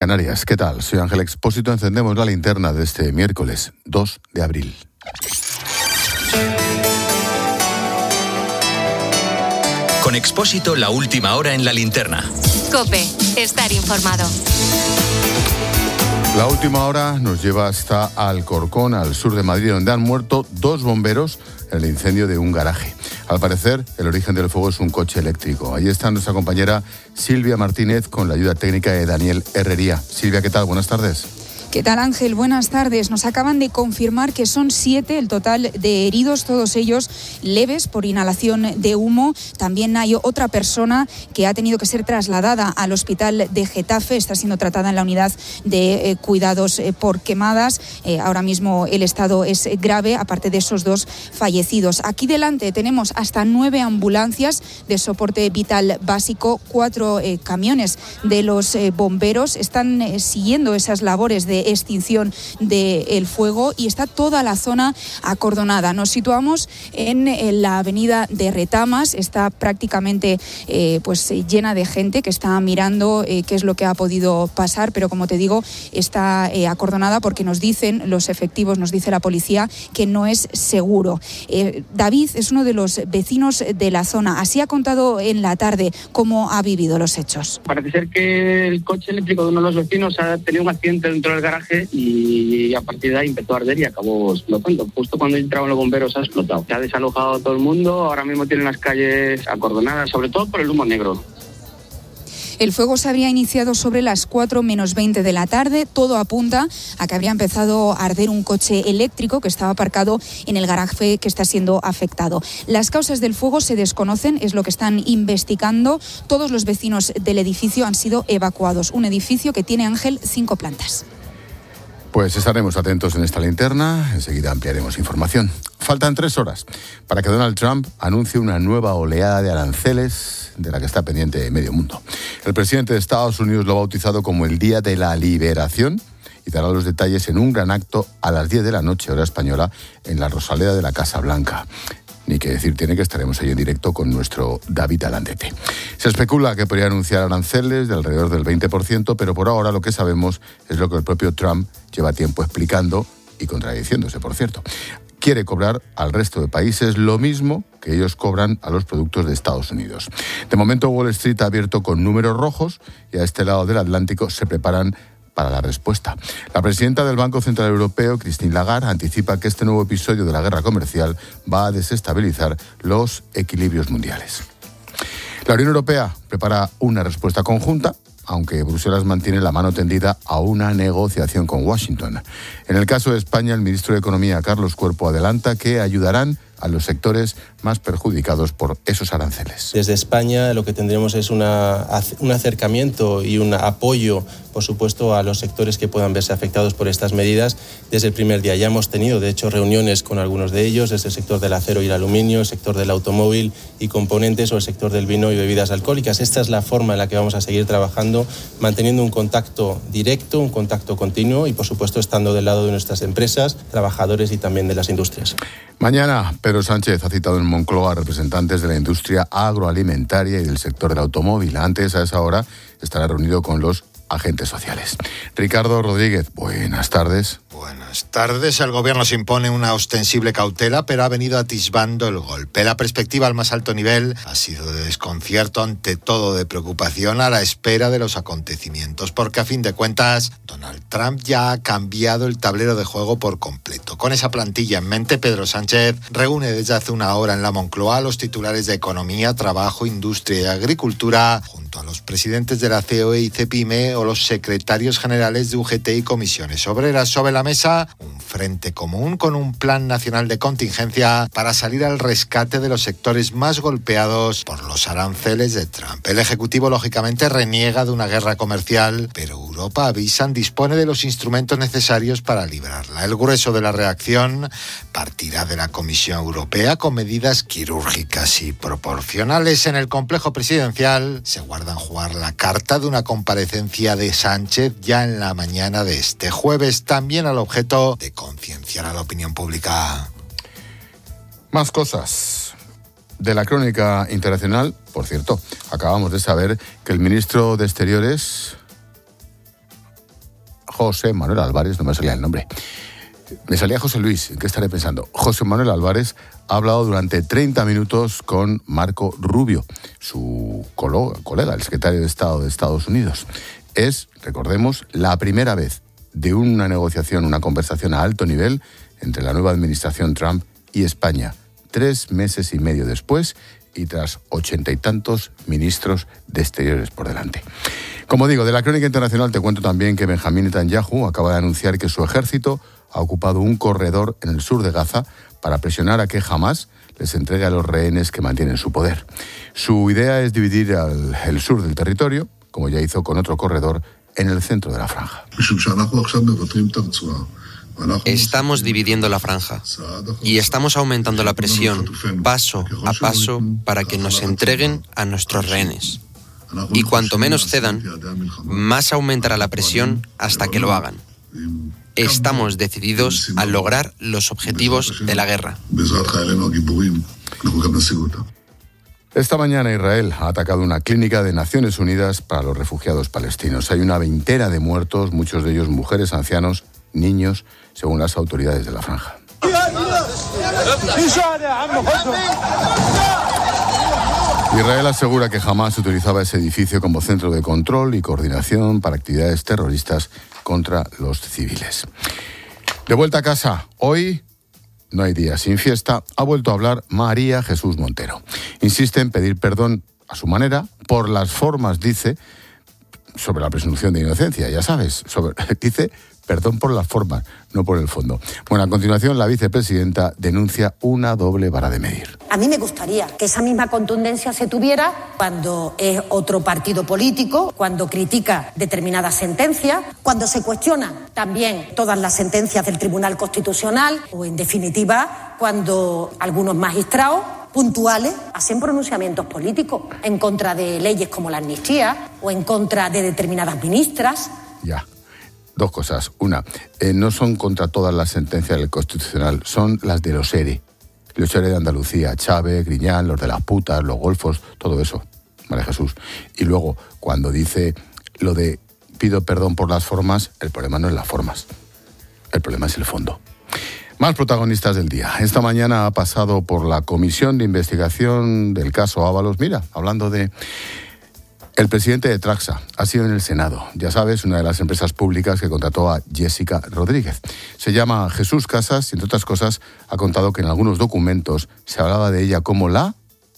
Canarias, ¿qué tal? Soy Ángel Expósito. Encendemos la linterna de este miércoles 2 de abril. Con Expósito, la última hora en la linterna. COPE, estar informado. La última hora nos lleva hasta Alcorcón, al sur de Madrid, donde han muerto 2 bomberos en el incendio de un garaje. Al parecer, el origen del fuego es un coche eléctrico. Allí está nuestra compañera Silvia Martínez con la ayuda técnica de Daniel Herrería. Silvia, ¿qué tal? Buenas tardes. ¿Qué tal, Ángel? Buenas tardes. Nos acaban de confirmar que son 7 el total de heridos, todos ellos leves por inhalación de humo. También hay otra persona que ha tenido que ser trasladada al hospital de Getafe. Está siendo tratada en la unidad de cuidados por quemadas. Ahora mismo el estado es grave, aparte de esos 2 fallecidos. Aquí delante tenemos hasta 9 ambulancias de soporte vital básico, 4 camiones de los bomberos. Están siguiendo esas labores de extinción del fuego y está toda la zona acordonada. Nos situamos en la avenida de Retamas, está prácticamente llena de gente que está mirando qué es lo que ha podido pasar, pero como te digo, está acordonada porque nos dicen los efectivos, nos dice la policía que no es seguro. David es uno de los vecinos de la zona. Así ha contado en la tarde cómo ha vivido los hechos. Parece ser que el coche eléctrico de uno de los vecinos ha tenido un accidente dentro del garaje y a partir de ahí empezó a arder y acabó explotando. Justo cuando entraban los bomberos ha explotado. Se ha desalojado todo el mundo, ahora mismo tienen las calles acordonadas, sobre todo por el humo negro. El fuego se habría iniciado sobre las 4 menos 20 de la tarde. Todo apunta a que habría empezado a arder un coche eléctrico que estaba aparcado en el garaje que está siendo afectado. Las causas del fuego se desconocen, es lo que están investigando. Todos los vecinos del edificio han sido evacuados. Un edificio que tiene, Ángel, 5 plantas. Pues estaremos atentos en esta linterna, enseguida ampliaremos información. Faltan 3 horas para que Donald Trump anuncie una nueva oleada de aranceles de la que está pendiente medio mundo. El presidente de Estados Unidos lo ha bautizado como el Día de la Liberación y dará los detalles en un gran acto a las 10 de la noche, hora española, en la Rosaleda de la Casa Blanca. Ni que decir tiene que estaremos ahí en directo con nuestro David Alandete. Se especula que podría anunciar aranceles de alrededor del 20%, pero por ahora lo que sabemos es lo que el propio Trump lleva tiempo explicando y contradiciéndose, por cierto. Quiere cobrar al resto de países lo mismo que ellos cobran a los productos de Estados Unidos. De momento Wall Street ha abierto con números rojos y a este lado del Atlántico se preparan para la respuesta. La presidenta del Banco Central Europeo, Christine Lagarde, anticipa que este nuevo episodio de la guerra comercial va a desestabilizar los equilibrios mundiales. La Unión Europea prepara una respuesta conjunta, aunque Bruselas mantiene la mano tendida a una negociación con Washington. En el caso de España, el ministro de Economía, Carlos Cuerpo, adelanta que ayudarán a los sectores más perjudicados por esos aranceles. Desde España lo que tendremos es un acercamiento y un apoyo, por supuesto, a los sectores que puedan verse afectados por estas medidas. Desde el primer día ya hemos tenido, de hecho, reuniones con algunos de ellos, desde el sector del acero y el aluminio, el sector del automóvil y componentes o el sector del vino y bebidas alcohólicas. Esta es la forma en la que vamos a seguir trabajando, manteniendo un contacto directo, un contacto continuo y, por supuesto, estando del lado de nuestras empresas, trabajadores y también de las industrias. Mañana, Pedro Sánchez ha citado en Moncloa a representantes de la industria agroalimentaria y del sector del automóvil. Antes, a esa hora, estará reunido con los agentes sociales. Ricardo Rodríguez, buenas tardes. Buenas tardes. El gobierno se impone una ostensible cautela, pero ha venido atisbando el golpe. La perspectiva al más alto nivel ha sido de desconcierto, ante todo de preocupación, a la espera de los acontecimientos, porque a fin de cuentas Donald Trump ya ha cambiado el tablero de juego por completo. Con esa plantilla en mente, Pedro Sánchez reúne desde hace una hora en la Moncloa a los titulares de Economía, Trabajo, Industria y Agricultura, junto a los presidentes de la COE y CEPIME o los secretarios generales de UGT y Comisiones Obreras. Sobre la mesa, un frente común con un plan nacional de contingencia para salir al rescate de los sectores más golpeados por los aranceles de Trump. El Ejecutivo, lógicamente, reniega de una guerra comercial, pero Europa, avisan, dispone de los instrumentos necesarios para librarla. El grueso de la reacción partirá de la Comisión Europea con medidas quirúrgicas y proporcionales. En el complejo presidencial se guardan jugar la carta de una comparecencia de Sánchez ya en la mañana de este jueves, también al objeto de concienciar a la opinión pública. Más cosas de la crónica internacional. Por cierto, acabamos de saber que el ministro de Exteriores José Manuel Álvarez, no me salía el nombre. Me salía José Luis, ¿qué estaré pensando? José Manuel Álvarez ha hablado durante 30 minutos con Marco Rubio, su colega, el secretario de Estado de Estados Unidos. Es, recordemos, la primera vez de una negociación, una conversación a alto nivel entre la nueva administración Trump y España, 3 meses y medio después y tras 80 y tantos ministros de Exteriores por delante. Como digo, de la crónica internacional te cuento también que Benjamín Netanyahu acaba de anunciar que su ejército ha ocupado un corredor en el sur de Gaza para presionar a que Hamás les entregue a los rehenes que mantienen su poder. Su idea es dividir el sur del territorio, como ya hizo con otro corredor en el centro de la franja. Estamos dividiendo la franja y estamos aumentando la presión paso a paso para que nos entreguen a nuestros rehenes. Y cuanto menos cedan, más aumentará la presión hasta que lo hagan. Estamos decididos a lograr los objetivos de la guerra. Esta mañana Israel ha atacado una clínica de Naciones Unidas para los refugiados palestinos. Hay una veintena de muertos, muchos de ellos mujeres, ancianos, niños, según las autoridades de la franja. Israel asegura que jamás utilizaba ese edificio como centro de control y coordinación para actividades terroristas contra los civiles. De vuelta a casa, hoy no hay día sin fiesta, ha vuelto a hablar María Jesús Montero. Insiste en pedir perdón a su manera por las formas, dice, sobre la presunción de inocencia, ya sabes, dice perdón por las formas, no por el fondo. Bueno, a continuación la vicepresidenta denuncia una doble vara de medir. A mí me gustaría que esa misma contundencia se tuviera cuando es otro partido político, cuando critica determinadas sentencias, cuando se cuestionan también todas las sentencias del Tribunal Constitucional o, en definitiva, cuando algunos magistrados puntuales hacen pronunciamientos políticos en contra de leyes como la amnistía o en contra de determinadas ministras. Ya. Dos cosas. Una, no son contra todas las sentencias del Constitucional, son las de los ERE. Los ERE de Andalucía, Chávez, Griñán, los de las putas, los golfos, todo eso, María Jesús. Y luego, cuando dice lo de pido perdón por las formas, el problema no es las formas, el problema es el fondo. Más protagonistas del día. Esta mañana ha pasado por la comisión de investigación del caso Ábalos. Mira, hablando de... El presidente de Traxa ha sido en el Senado, ya sabes, una de las empresas públicas que contrató a Jessica Rodríguez. Se llama Jesús Casas y, entre otras cosas, ha contado que en algunos documentos se hablaba de ella como la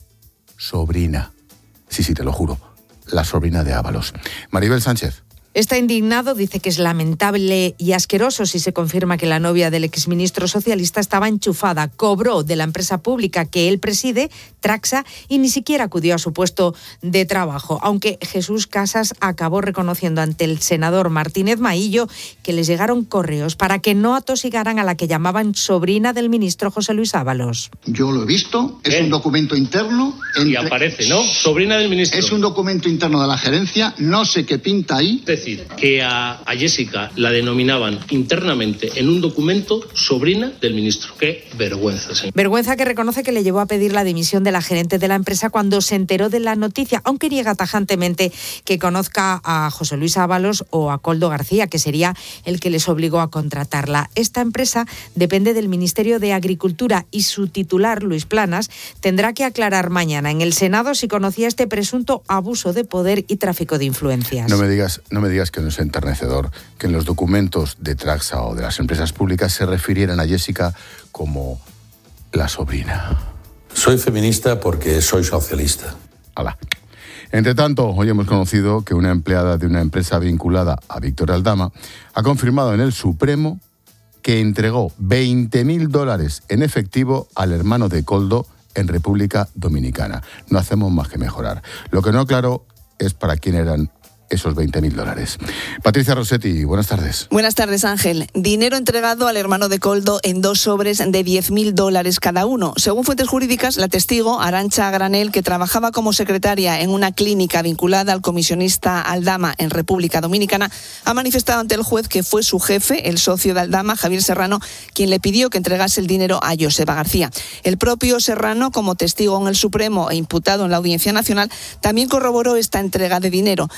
sobrina. Sí, te lo juro, la sobrina de Ábalos. Maribel Sánchez. Está indignado, dice que es lamentable y asqueroso si se confirma que la novia del exministro socialista estaba enchufada, cobró de la empresa pública que él preside, Traxa, y ni siquiera acudió a su puesto de trabajo, aunque Jesús Casas acabó reconociendo ante el senador Martínez Maillo que les llegaron correos para que no atosigaran a la que llamaban sobrina del ministro José Luis Ábalos. Yo lo he visto, es un documento interno. Y aparece, ¿no? Sobrina del ministro. Es un documento interno de la gerencia, no sé qué pinta ahí. Que a Jessica la denominaban internamente en un documento sobrina del ministro. ¡Qué vergüenza, señor! Vergüenza que reconoce que le llevó a pedir la dimisión de la gerente de la empresa cuando se enteró de la noticia, aunque niega tajantemente que conozca a José Luis Ábalos o a Koldo García, que sería el que les obligó a contratarla. Esta empresa depende del Ministerio de Agricultura y su titular, Luis Planas, tendrá que aclarar mañana en el Senado si conocía este presunto abuso de poder y tráfico de influencias. No me digas que no es enternecedor que en los documentos de Traxa o de las empresas públicas se refirieran a Jessica como la sobrina. Soy feminista porque soy socialista. Alá. Entre tanto, hoy hemos conocido que una empleada de una empresa vinculada a Víctor Aldama ha confirmado en el Supremo que entregó $20.000 en efectivo al hermano de Koldo en República Dominicana. No hacemos más que mejorar. Lo que no aclaró es para quién eran esos $20.000. Patricia Rossetti, buenas tardes. Buenas tardes, Ángel. Dinero entregado al hermano de Koldo en 2 sobres de $10.000 cada uno. Según fuentes jurídicas, la testigo, Arantxa Granel, que trabajaba como secretaria en una clínica vinculada al comisionista Aldama en República Dominicana, ha manifestado ante el juez que fue su jefe, el socio de Aldama, Javier Serrano, quien le pidió que entregase el dinero a Joseba García. El propio Serrano, como testigo en el Supremo e imputado en la Audiencia Nacional, también corroboró esta entrega de dinero. La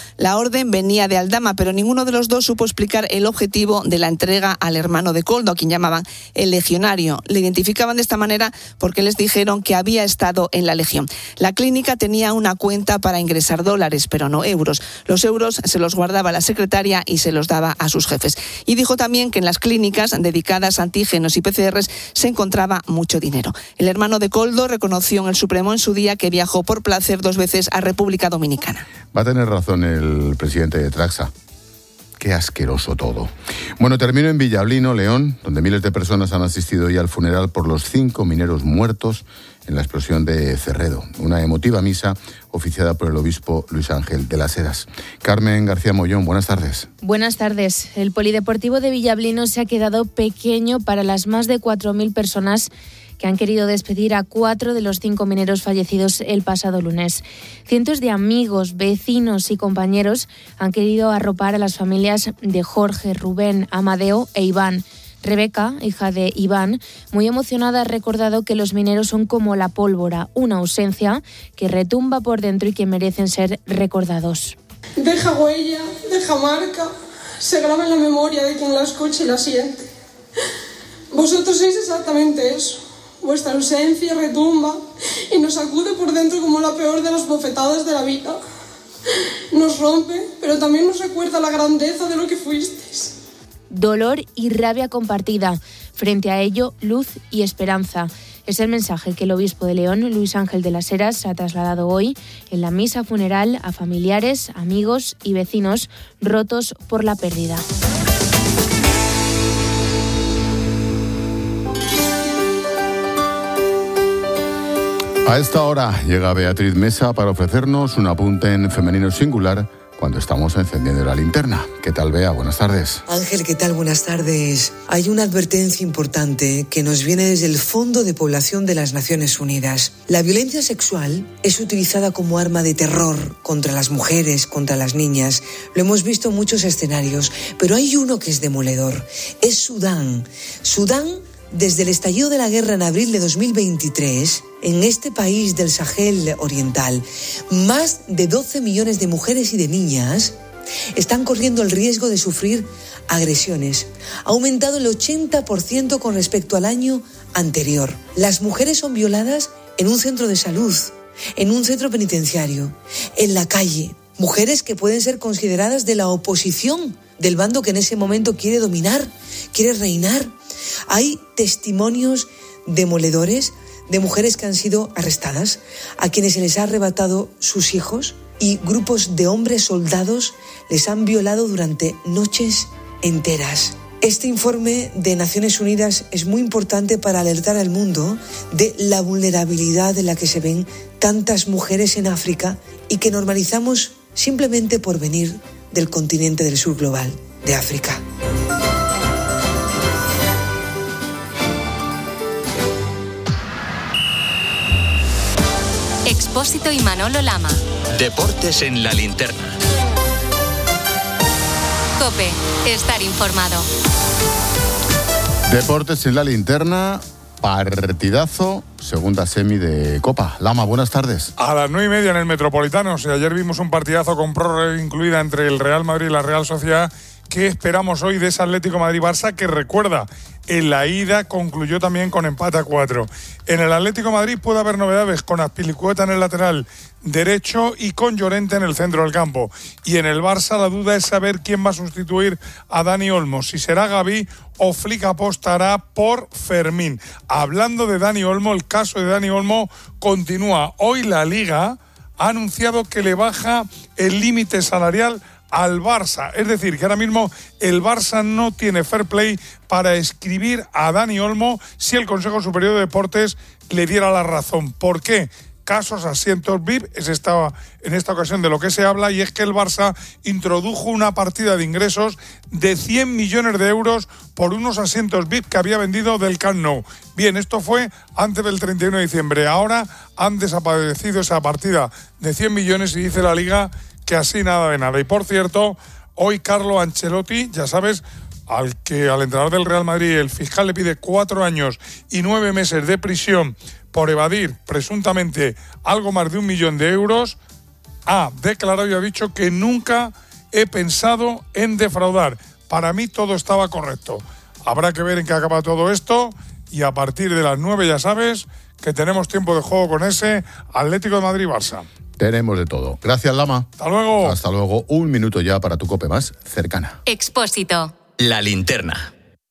orden venía de Aldama, pero ninguno de los dos supo explicar el objetivo de la entrega al hermano de Koldo, a quien llamaban el legionario. Le identificaban de esta manera porque les dijeron que había estado en la Legión. La clínica tenía una cuenta para ingresar dólares, pero no euros. Los euros se los guardaba la secretaria y se los daba a sus jefes. Y dijo también que en las clínicas dedicadas a antígenos y PCRs se encontraba mucho dinero. El hermano de Koldo reconoció en el Supremo en su día que viajó por placer 2 veces a República Dominicana. Va a tener razón el presidente de Traxa. Qué asqueroso todo. Bueno, termino en Villablino, León, donde miles de personas han asistido hoy al funeral por los 5 mineros muertos en la explosión de Cerredo. Una emotiva misa oficiada por el obispo Luis Ángel de las Heras. Carmen García Mollón, buenas tardes. Buenas tardes. El polideportivo de Villablino se ha quedado pequeño para las más de 4.000 personas que han querido despedir a 4 de los 5 mineros fallecidos el pasado lunes. Cientos de amigos, vecinos y compañeros han querido arropar a las familias de Jorge, Rubén, Amadeo e Iván. Rebeca, hija de Iván, muy emocionada, ha recordado que los mineros son como la pólvora, una ausencia que retumba por dentro y que merecen ser recordados. Deja huella, deja marca, se graba en la memoria de quien la escucha y la siente. Vosotros sois exactamente eso. Vuestra ausencia retumba y nos sacude por dentro como la peor de las bofetadas de la vida. Nos rompe, pero también nos recuerda la grandeza de lo que fuisteis. Dolor y rabia compartida. Frente a ello, luz y esperanza. Es el mensaje que el obispo de León, Luis Ángel de las Heras, ha trasladado hoy en la misa funeral a familiares, amigos y vecinos rotos por la pérdida. A esta hora llega Beatriz Mesa para ofrecernos un apunte en femenino singular cuando estamos encendiendo la linterna. ¿Qué tal, Bea? Buenas tardes. Ángel, ¿qué tal? Buenas tardes. Hay una advertencia importante que nos viene desde el Fondo de Población de las Naciones Unidas. La violencia sexual es utilizada como arma de terror contra las mujeres, contra las niñas. Lo hemos visto en muchos escenarios, pero hay uno que es demoledor. Es Sudán. Sudán, desde el estallido de la guerra en abril de 2023, en este país del Sahel oriental, más de 12 millones de mujeres y de niñas están corriendo el riesgo de sufrir agresiones. Ha aumentado el 80% con respecto al año anterior. Las mujeres son violadas en un centro de salud, en un centro penitenciario, en la calle. Mujeres que pueden ser consideradas de la oposición, del bando que en ese momento quiere dominar, quiere reinar. Hay testimonios demoledores de mujeres que han sido arrestadas, a quienes se les ha arrebatado sus hijos, y grupos de hombres soldados les han violado durante noches enteras. Este informe de Naciones Unidas es muy importante para alertar al mundo de la vulnerabilidad en la que se ven tantas mujeres en África y que normalizamos simplemente por venir del continente del sur global, de África. Expósito y Manolo Lama. Deportes en la linterna. COPE, estar informado. Deportes en la linterna, partidazo, segunda semi de Copa. Lama, buenas tardes. A las 9:30 en el Metropolitano. Ayer vimos un partidazo con prórroga incluida entre el Real Madrid y la Real Sociedad. ¿Qué esperamos hoy de ese Atlético Madrid-Barça que, recuerda, en la ida concluyó también con empate a 4? En el Atlético Madrid puede haber novedades con Azpilicueta en el lateral derecho y con Llorente en el centro del campo. Y en el Barça la duda es saber quién va a sustituir a Dani Olmo, si será Gavi o Flick apostará por Fermín. Hablando de Dani Olmo, el caso de Dani Olmo continúa. Hoy la Liga ha anunciado que le baja el límite salarial al Barça, es decir, que ahora mismo el Barça no tiene fair play para escribir a Dani Olmo si el Consejo Superior de Deportes le diera la razón. ¿Por qué? Casos asientos VIP es en esta ocasión de lo que se habla, y es que el Barça introdujo una partida de ingresos de 100 millones de euros por unos asientos VIP que había vendido del Camp Nou. Bien, esto fue antes del 31 de diciembre. Ahora han desaparecido esa partida de 100 millones y dice la Liga que así nada de nada. Y por cierto, hoy Carlo Ancelotti, ya sabes, al entrenador del Real Madrid el fiscal le pide 4 años y 9 meses de prisión por evadir presuntamente algo más de 1 millón de euros, ha declarado y ha dicho que nunca he pensado en defraudar. Para mí todo estaba correcto. Habrá que ver en qué acaba todo esto y a partir de las 9 ya sabes que tenemos tiempo de juego con ese Atlético de Madrid-Barça. Tenemos de todo. Gracias, Lama. Hasta luego. Hasta luego. Un minuto ya para tu COPE más cercana. Expósito. La linterna.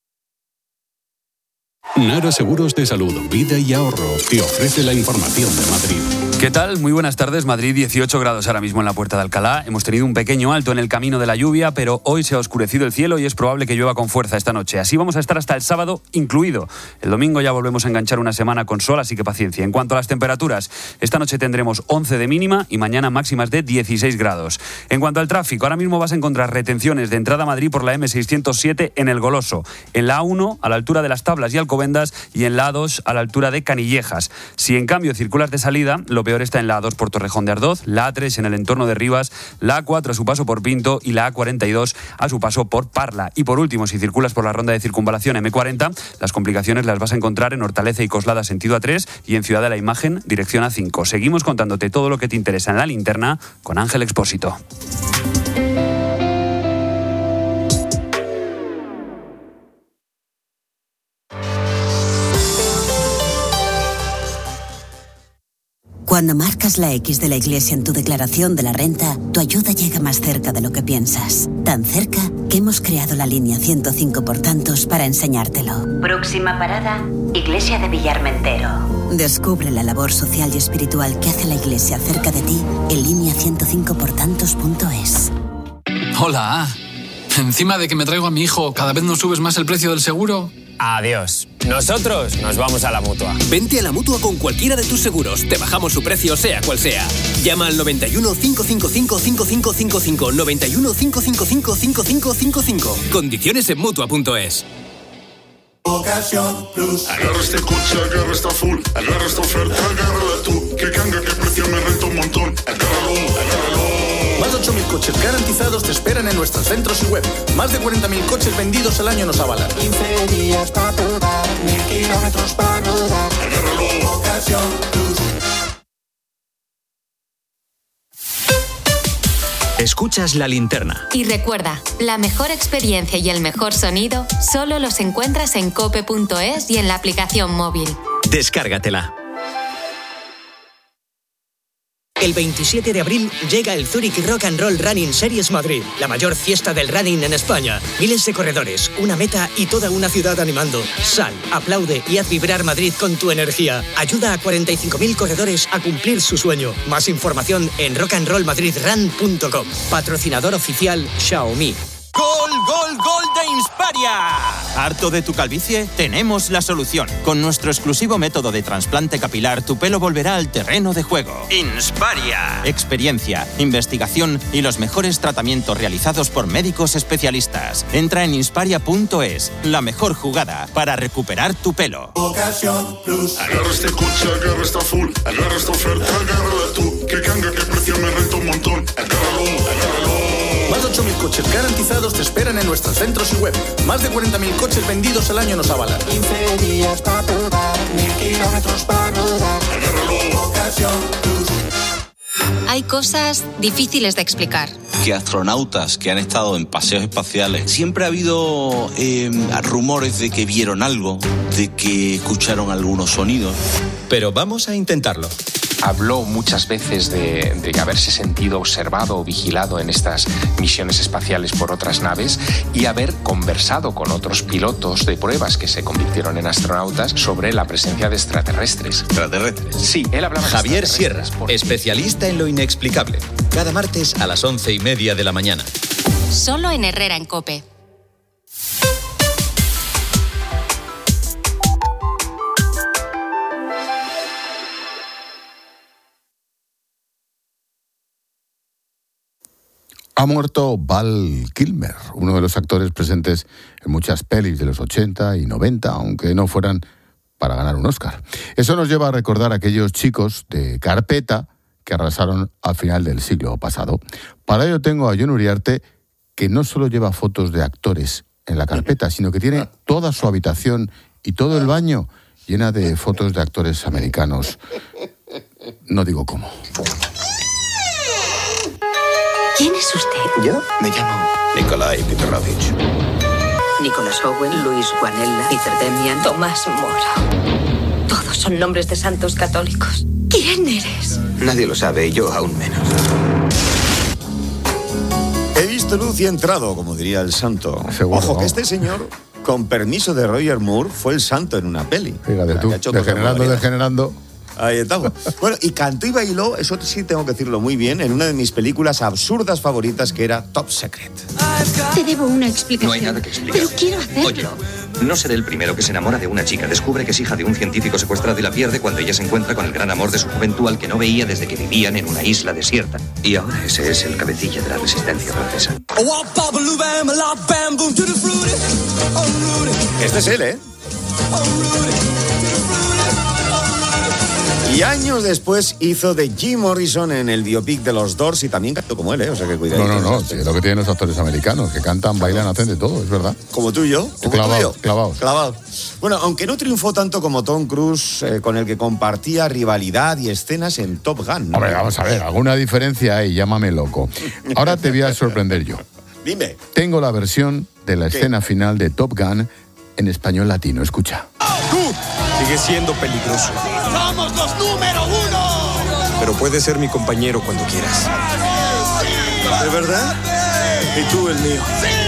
Nara Seguros de Salud, Vida y Ahorro te ofrece la información de Madrid. ¿Qué tal? Muy buenas tardes. Madrid, 18 grados ahora mismo en la Puerta de Alcalá. Hemos tenido un pequeño alto en el camino de la lluvia, pero hoy se ha oscurecido el cielo y es probable que llueva con fuerza esta noche. Así vamos a estar hasta el sábado incluido. El domingo ya volvemos a enganchar una semana con sol, así que paciencia. En cuanto a las temperaturas, esta noche tendremos 11 de mínima y mañana máximas de 16 grados. En cuanto al tráfico, ahora mismo vas a encontrar retenciones de entrada a Madrid por la M607 en El Goloso, en la A1 a la altura de Las Tablas y Alcobendas y en la A2 a la altura de Canillejas. Si en cambio circulas de salida, lo peor está en la A2 por Torrejón de Ardoz, la A3 en el entorno de Rivas, la A4 a su paso por Pinto y la A42 a su paso por Parla. Y por último, si circulas por la ronda de circunvalación M40, las complicaciones las vas a encontrar en Hortaleza y Coslada sentido A3 y en Ciudad de la Imagen dirección A5. Seguimos contándote todo lo que te interesa en la linterna con Ángel Expósito. Cuando marcas la X de la Iglesia en tu declaración de la renta, tu ayuda llega más cerca de lo que piensas. Tan cerca que hemos creado la línea 105 por tantos para enseñártelo. Próxima parada, Iglesia de Villarmentero. Descubre la labor social y espiritual que hace la Iglesia cerca de ti en línea105portantos.es. Hola. Encima de que me traigo a mi hijo, ¿cada vez nos subes más el precio del seguro? Adiós. Nosotros nos vamos a la Mutua. Vente a la Mutua con cualquiera de tus seguros. Te bajamos su precio sea cual sea. Llama al 91 555 5555. 91 555 5555. Condiciones en Mutua.es. Ocasión Plus. Agarra este coche, agarra esta full. Agarra esta oferta, agárrala tú. Que canga, que precio me renta un montón. Agárralo, agárralo. Más de 8.000 coches garantizados te esperan en nuestros centros y web. Más de 40.000 coches vendidos al año nos avalan. 15 días para probar, 1.000 kilómetros para rodar. Agárralo, Ocasión Plus. Escuchas La Linterna. Y recuerda, la mejor experiencia y el mejor sonido solo los encuentras en cope.es y en la aplicación móvil. Descárgatela. El 27 de abril llega el Zurich Rock and Roll Running Series Madrid, la mayor fiesta del running en España. Miles de corredores, una meta y toda una ciudad animando. Sal, aplaude y haz vibrar Madrid con tu energía. Ayuda a 45.000 corredores a cumplir su sueño. Más información en rockandrollmadridrun.com. Patrocinador oficial Xiaomi. ¡Gol, gol, gol de Insparia! ¿Harto de tu calvicie? Tenemos la solución. Con nuestro exclusivo método de trasplante capilar, tu pelo volverá al terreno de juego. Insparia. Experiencia, investigación y los mejores tratamientos realizados por médicos especialistas. Entra en insparia.es, la mejor jugada para recuperar tu pelo. Ocasión Plus. Agarra este coche, agarra esta full. Agarra esta oferta, agárrala tú. Que canga, que precio me renta un montón. Agárralo, agárralo. Más de 8.000 coches garantizados te esperan en nuestros centros y web. Más de 40.000 coches vendidos al año nos avalan. 15 días para probar, 1.000 kilómetros para rodar. Agárralo, Ocasión Plus. Hay cosas difíciles de explicar. Que astronautas que han estado en paseos espaciales, siempre ha habido rumores de que vieron algo, de que escucharon algunos sonidos. Pero vamos a intentarlo. Habló muchas veces de haberse sentido observado o vigilado en estas misiones espaciales por otras naves y haber conversado con otros pilotos de pruebas que se convirtieron en astronautas sobre la presencia de extraterrestres. ¿Extraterrestres? Sí, él hablaba de Javier Sierra, especialista en lo inexplicable. Cada martes a las 11:30 de la mañana. Solo en Herrera en COPE. Ha muerto Val Kilmer, uno de los actores presentes en muchas pelis de los 80 y 90, aunque no fueran para ganar un Oscar. Eso nos lleva a recordar a aquellos chicos de carpeta que arrasaron al final del siglo pasado. Para ello tengo a Jon Uriarte, que no solo lleva fotos de actores en la carpeta, sino que tiene toda su habitación y todo el baño llena de fotos de actores americanos. No digo cómo. ¿Quién es usted? ¿Yo? Me llamo Nikolai Petrovich. Nicholas Owen, Luis Guanella, Peter Demian, Tomás Moro. Todos son nombres de santos católicos. ¿Quién eres? Nadie lo sabe y yo aún menos. He visto luz y he entrado, como diría el santo. Seguro, Ojo, que vamos. este señor, con permiso de Roger Moore, fue el santo en una peli. Fíjate tú, degenerando. Ahí estamos. Bueno, y cantó y bailó, eso sí tengo que decirlo muy bien, en una de mis películas absurdas favoritas, que era Top Secret. Te debo una explicación. No hay nada que explicar. Pero quiero hacerlo. Oye, no seré el primero que se enamora de una chica, descubre que es hija de un científico secuestrado y la pierde cuando ella se encuentra con el gran amor de su juventud al que no veía desde que vivían en una isla desierta. Y ahora ese es el cabecilla de la resistencia francesa. Este es él, ¿eh? Y años después hizo de Jim Morrison en el biopic de los Doors y también cantó como él, ¿eh? O sea que cuidado. No, sí, es lo que tienen los actores americanos, que cantan, bailan, hacen de todo, es verdad. Como tú y yo. Clavados. Bueno, aunque no triunfó tanto como Tom Cruise, con el que compartía rivalidad y escenas en Top Gun, ¿no? Hombre, vamos a ver, alguna diferencia hay, llámame loco. Ahora te voy a sorprender yo. Dime. Tengo la versión de la escena final de Top Gun en español latino, escucha. Sigue siendo peligroso. ¡Somos los número 1! Pero puedes ser mi compañero cuando quieras. ¿De verdad? Y tú el mío.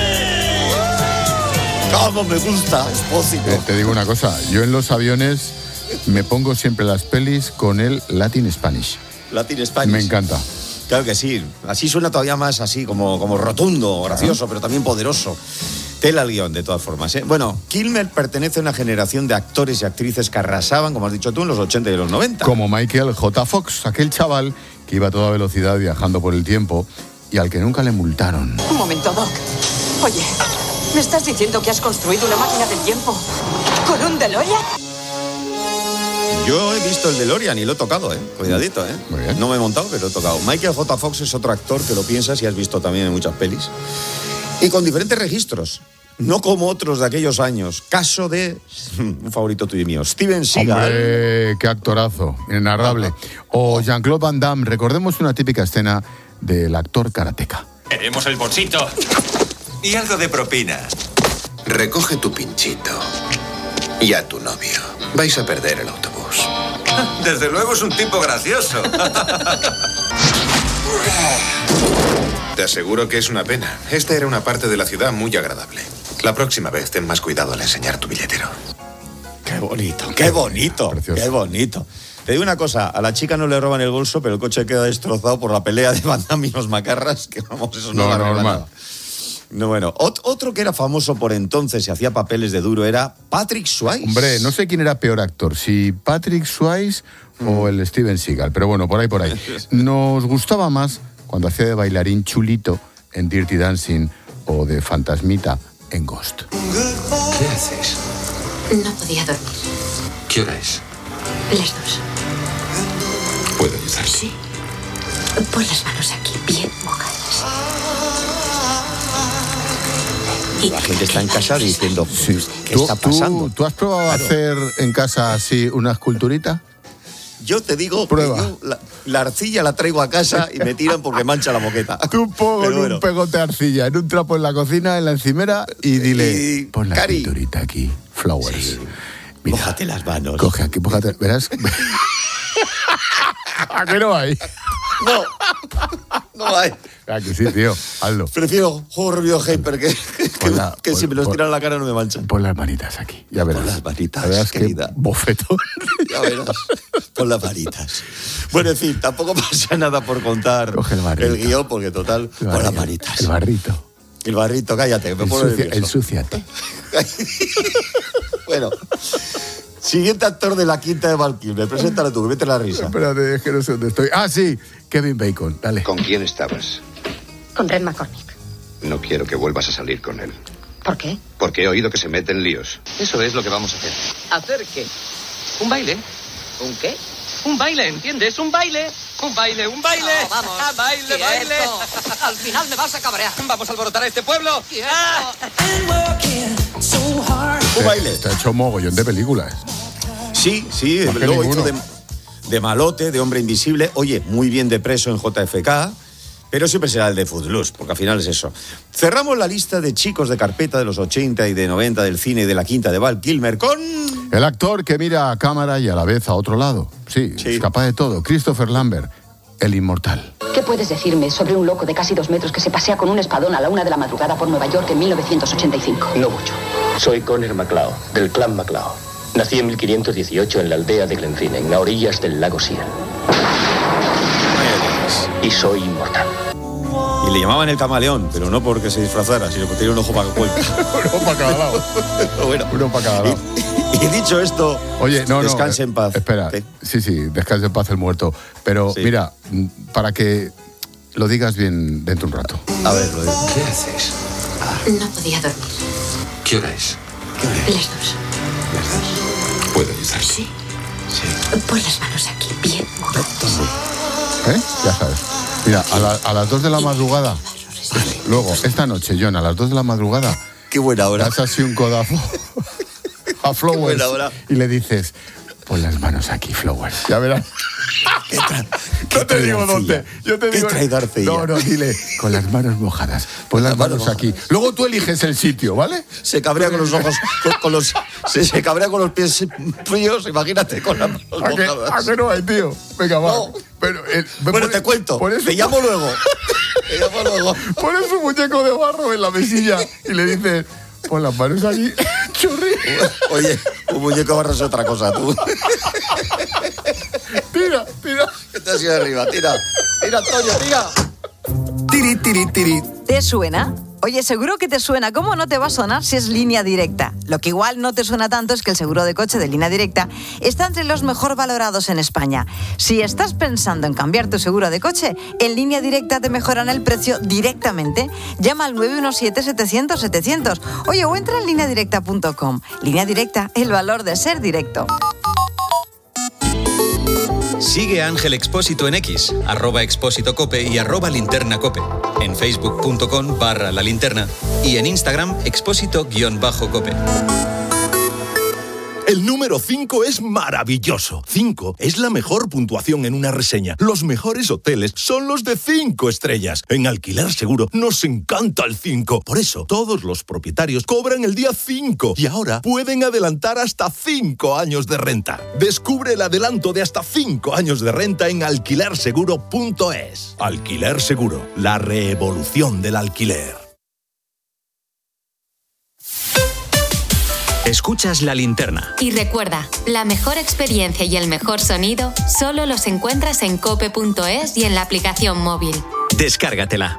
¡Cómo me gusta, Espósito! Te digo una cosa, yo en los aviones me pongo siempre las pelis con el Latin Spanish. Latin Spanish. Me encanta. Claro que sí. Así suena todavía más así, como rotundo, gracioso, pero también poderoso. Tela al guión, de todas formas, ¿eh? Bueno, Kilmer pertenece a una generación de actores y actrices que arrasaban, como has dicho tú, en los 80 y los 90. Como Michael J. Fox, aquel chaval que iba a toda velocidad viajando por el tiempo y al que nunca le multaron. Un momento, Doc. Oye, ¿me estás diciendo que has construido una máquina del tiempo con un DeLorean? Yo he visto el DeLorean y lo he tocado, ¿eh? Cuidadito, ¿eh? Muy bien. No me he montado, pero he tocado. Michael J. Fox es otro actor que lo piensas y has visto también en muchas pelis. Y con diferentes registros. No como otros de aquellos años. Caso de un favorito tuyo y mío, Steven Seagal. ¡Hombre, qué actorazo! Inenarrable. O Jean-Claude Van Damme. Recordemos una típica escena del actor karateca. Queremos el bolsito. Y algo de propina. Recoge tu pinchito. Y a tu novio. Vais a perder el autobús. Desde luego es un tipo gracioso. Te aseguro que es una pena. Esta era una parte de la ciudad muy agradable. La próxima vez ten más cuidado al enseñar tu billetero. Qué bonito, qué bonito, Precioso. qué bonito. Te digo una cosa, a la chica no le roban el bolso, pero el coche queda destrozado por la pelea de Van Damme y los macarras, que vamos, eso no No, va a arreglar normal. nada. No, bueno, otro que era famoso por entonces y hacía papeles de duro era Patrick Swayze. Hombre, no sé quién era peor actor, si Patrick Swayze o el Steven Seagal, pero bueno, por ahí. Nos gustaba más cuando hacía de bailarín chulito en Dirty Dancing o de fantasmita en Ghost. ¿Qué haces? No podía dormir. ¿Qué hora es? Las 2. ¿Puedo ayudarte? Sí. Pon las manos aquí, bien mojadas. Y La gente está en casa diciendo, ¿qué está ¿Tú, pasando? ¿Tú has probado a hacer en casa así una esculturita? Yo te digo, Prueba. que yo la arcilla la traigo a casa y me tiran porque mancha la moqueta. Tú pon Pero bueno. un pegote de arcilla en un trapo en la cocina, en la encimera y dile, pon la Cari. esculturita aquí, flowers. Sí. Mira, Mójate las manos. coge aquí, mójate, verás. ¿A qué no hay? No hay. Ah, que sí, tío, hazlo. Prefiero Jorge Heiper que si me los tiran a la cara no me manchan. Pon las manitas aquí, ya verás. Pon las manitas, Ya verás querida. qué bofetón. Ya verás. Pon las manitas. Bueno, en fin, tampoco pasa nada por contar Coge el barrito. guión, porque total, pon las manitas. El barrito. El barrito, cállate, que me pongo nervioso. Ensúciate. Bueno, siguiente actor de la quinta de Val Kilmer. Preséntalo tú, que vete la risa. Espérate, es que no sé dónde estoy. Ah, sí, Kevin Bacon, dale. ¿Con quién estabas? con Red McCormick. No quiero que vuelvas a salir con él. ¿Por qué? Porque he oído que se mete en líos. Eso es lo que vamos a hacer. ¿Hacer qué? Un baile. ¿Un qué? Un baile, ¿entiendes? Un baile. Un baile, un baile. No, vamos. Ah, baile, Quieto. baile. Al final me vas a cabrear. Vamos a alborotar a este pueblo. ¡Ah! Un baile. Está hecho mogollón de películas. Sí, Más que luego ninguno. hizo de malote, de hombre invisible. Oye, muy bien de preso en JFK. Pero siempre será el de Footloose, porque al final es eso. Cerramos la lista de chicos de carpeta de los 80 y de 90 del cine y de la quinta de Val Kilmer con... El actor que mira a cámara y a la vez a otro lado. Sí, es capaz de todo. Christopher Lambert, el inmortal. ¿Qué puedes decirme sobre un loco de casi 2 metros que se pasea con un espadón a la 1 de la madrugada por Nueva York en 1985? No mucho. Soy Conner MacLeod, del clan MacLeod. Nací en 1518 en la aldea de Glenfinnan, a orillas del lago Siel. Y soy inmortal. Y le llamaban el camaleón, pero no porque se disfrazara, sino porque tenía un ojo para cada uno para cada lado. Bueno, uno para cada lado. Y dicho esto, oye, descanse en paz. Espera, sí, descanse en paz el muerto. Pero mira, para que lo digas bien dentro de un rato. A ver, lo digo. ¿Qué haces? No podía dormir. ¿Qué hora es? Las 2. ¿Las 2? ¿Puedo ayudar? Sí. Pon las manos aquí, bien. Ya sabes. Mira, a las 2 de la madrugada. Luego, esta noche, John, a las 2 de la madrugada. Qué buena hora. Das así un codazo a Flowers y le dices, pon las manos aquí, Flowers. Ya verás. No te digo dónde. Yo te digo. No, dile, con las manos mojadas. Pon las manos aquí. Luego tú eliges el sitio, ¿vale? Se cabrea con los ojos, se cabrea con los pies fríos, imagínate con las manos mojadas. ¿A qué no hay, tío? Venga, va. No. Bueno, te cuento. Te llamo luego. Pones un muñeco de barro en la mesilla y le dices, pon las manos aquí, churri. Oye, un muñeco de barro es otra cosa, tú. Tira. Que te has ido arriba, tira, Antonio, tira. Tiri. ¿Te suena? Oye, seguro que te suena. ¿Cómo no te va a sonar si es Línea Directa? Lo que igual no te suena tanto es que el seguro de coche de Línea Directa está entre los mejor valorados en España. Si estás pensando en cambiar tu seguro de coche, en Línea Directa te mejoran el precio directamente. Llama al 917-700-700. Oye, o entra en lineadirecta.com. Línea Directa, el valor de ser directo. Sigue a Ángel Expósito en X, @expósitocope y @linternacope, en facebook.com/lalinterna y en Instagram expósito_cope. El número 5 es maravilloso. 5 es la mejor puntuación en una reseña. Los mejores hoteles son los de 5 estrellas. En Alquiler Seguro nos encanta el 5. Por eso, todos los propietarios cobran el día 5 y ahora pueden adelantar hasta 5 años de renta. Descubre el adelanto de hasta 5 años de renta en alquilerseguro.es. Alquiler Seguro, la revolución del alquiler. Escuchas La Linterna. Y recuerda, la mejor experiencia y el mejor sonido solo los encuentras en cope.es y en la aplicación móvil. Descárgatela.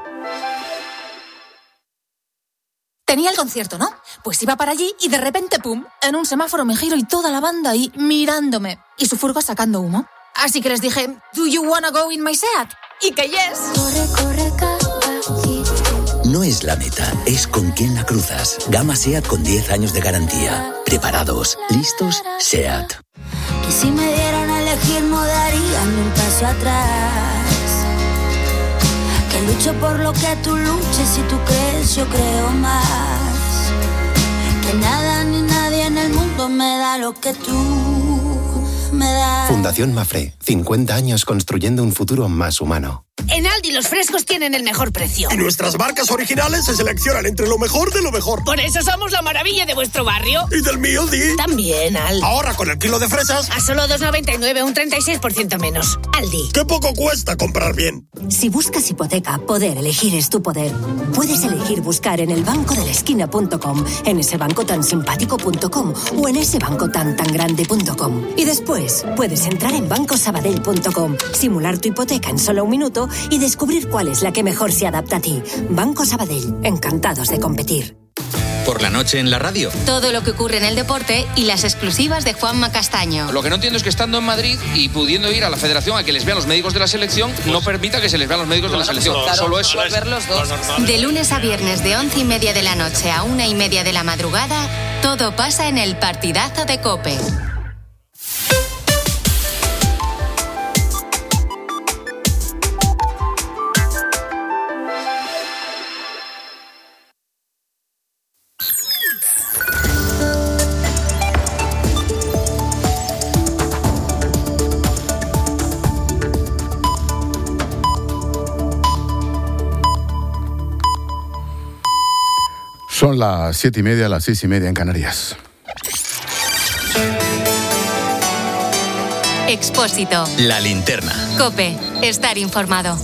Tenía el concierto, ¿no? Pues iba para allí y de repente, ¡pum!, en un semáforo me giro y toda la banda ahí mirándome. Y su furgo sacando humo. Así que les dije, ¿Do you wanna go in my Seat? Y que yes. Corre, no es la meta, es con quién la cruzas. Gama SEAT con 10 años de garantía. Preparados, listos, SEAT. Que si me dieran a elegir no daría ni un paso atrás. Que lucho por lo que tú luches y tú crees, yo creo más. Que nada ni nadie en el mundo me da lo que tú me das. Fundación Mafre, 50 años construyendo un futuro más humano. En Aldi los frescos tienen el mejor precio. Y nuestras marcas originales se seleccionan entre lo mejor de lo mejor. Por eso somos la maravilla de vuestro barrio. ¿Y del mío, Di? También, Al. Ahora con el kilo de fresas a solo 2,99, un 36% menos. Aldi. ¡Qué poco cuesta comprar bien! Si buscas hipoteca, poder elegir es tu poder. Puedes elegir buscar en elbancodelesquina.com, en ese banco tan simpático.com o en ese banco tan grande.com. Y después puedes entrar en bancosabadell.com, simular tu hipoteca en solo un minuto y descubrir cuál es la que mejor se adapta a ti. Banco Sabadell, encantados de competir. Por la noche en la radio. Todo lo que ocurre en el deporte y las exclusivas de Juanma Castaño. Lo que no entiendo es que estando en Madrid y pudiendo ir a la federación a que les vean los médicos de la selección, no permita que se les vean los médicos de la selección. Claro, solo eso. Ver los dos. De lunes a viernes de 11:30 de la noche a 1:30 de la madrugada, todo pasa en el partidazo de COPE. Son las 7:30, las 6:30 en Canarias. Expósito. La linterna. COPE. Estar informado.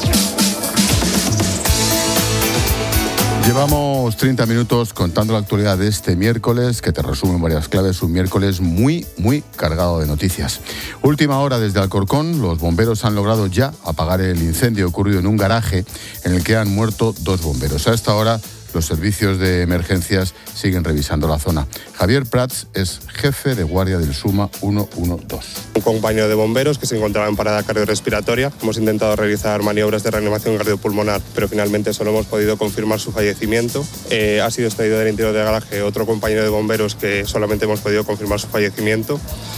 Llevamos 30 minutos contando la actualidad de este miércoles, que te resume en varias claves, un miércoles muy cargado de noticias. Última hora desde Alcorcón, los bomberos han logrado ya apagar el incendio ocurrido en un garaje en el que han muerto 2 bomberos. A esta hora, los servicios de emergencias siguen revisando la zona. Javier Prats es jefe de guardia del SUMA 112. Un compañero de bomberos que se encontraba en parada cardiorrespiratoria. Hemos intentado realizar maniobras de reanimación cardiopulmonar, pero finalmente solo hemos podido confirmar su fallecimiento. Ha sido extraído del interior del garaje otro compañero de bomberos que solamente hemos podido confirmar su fallecimiento.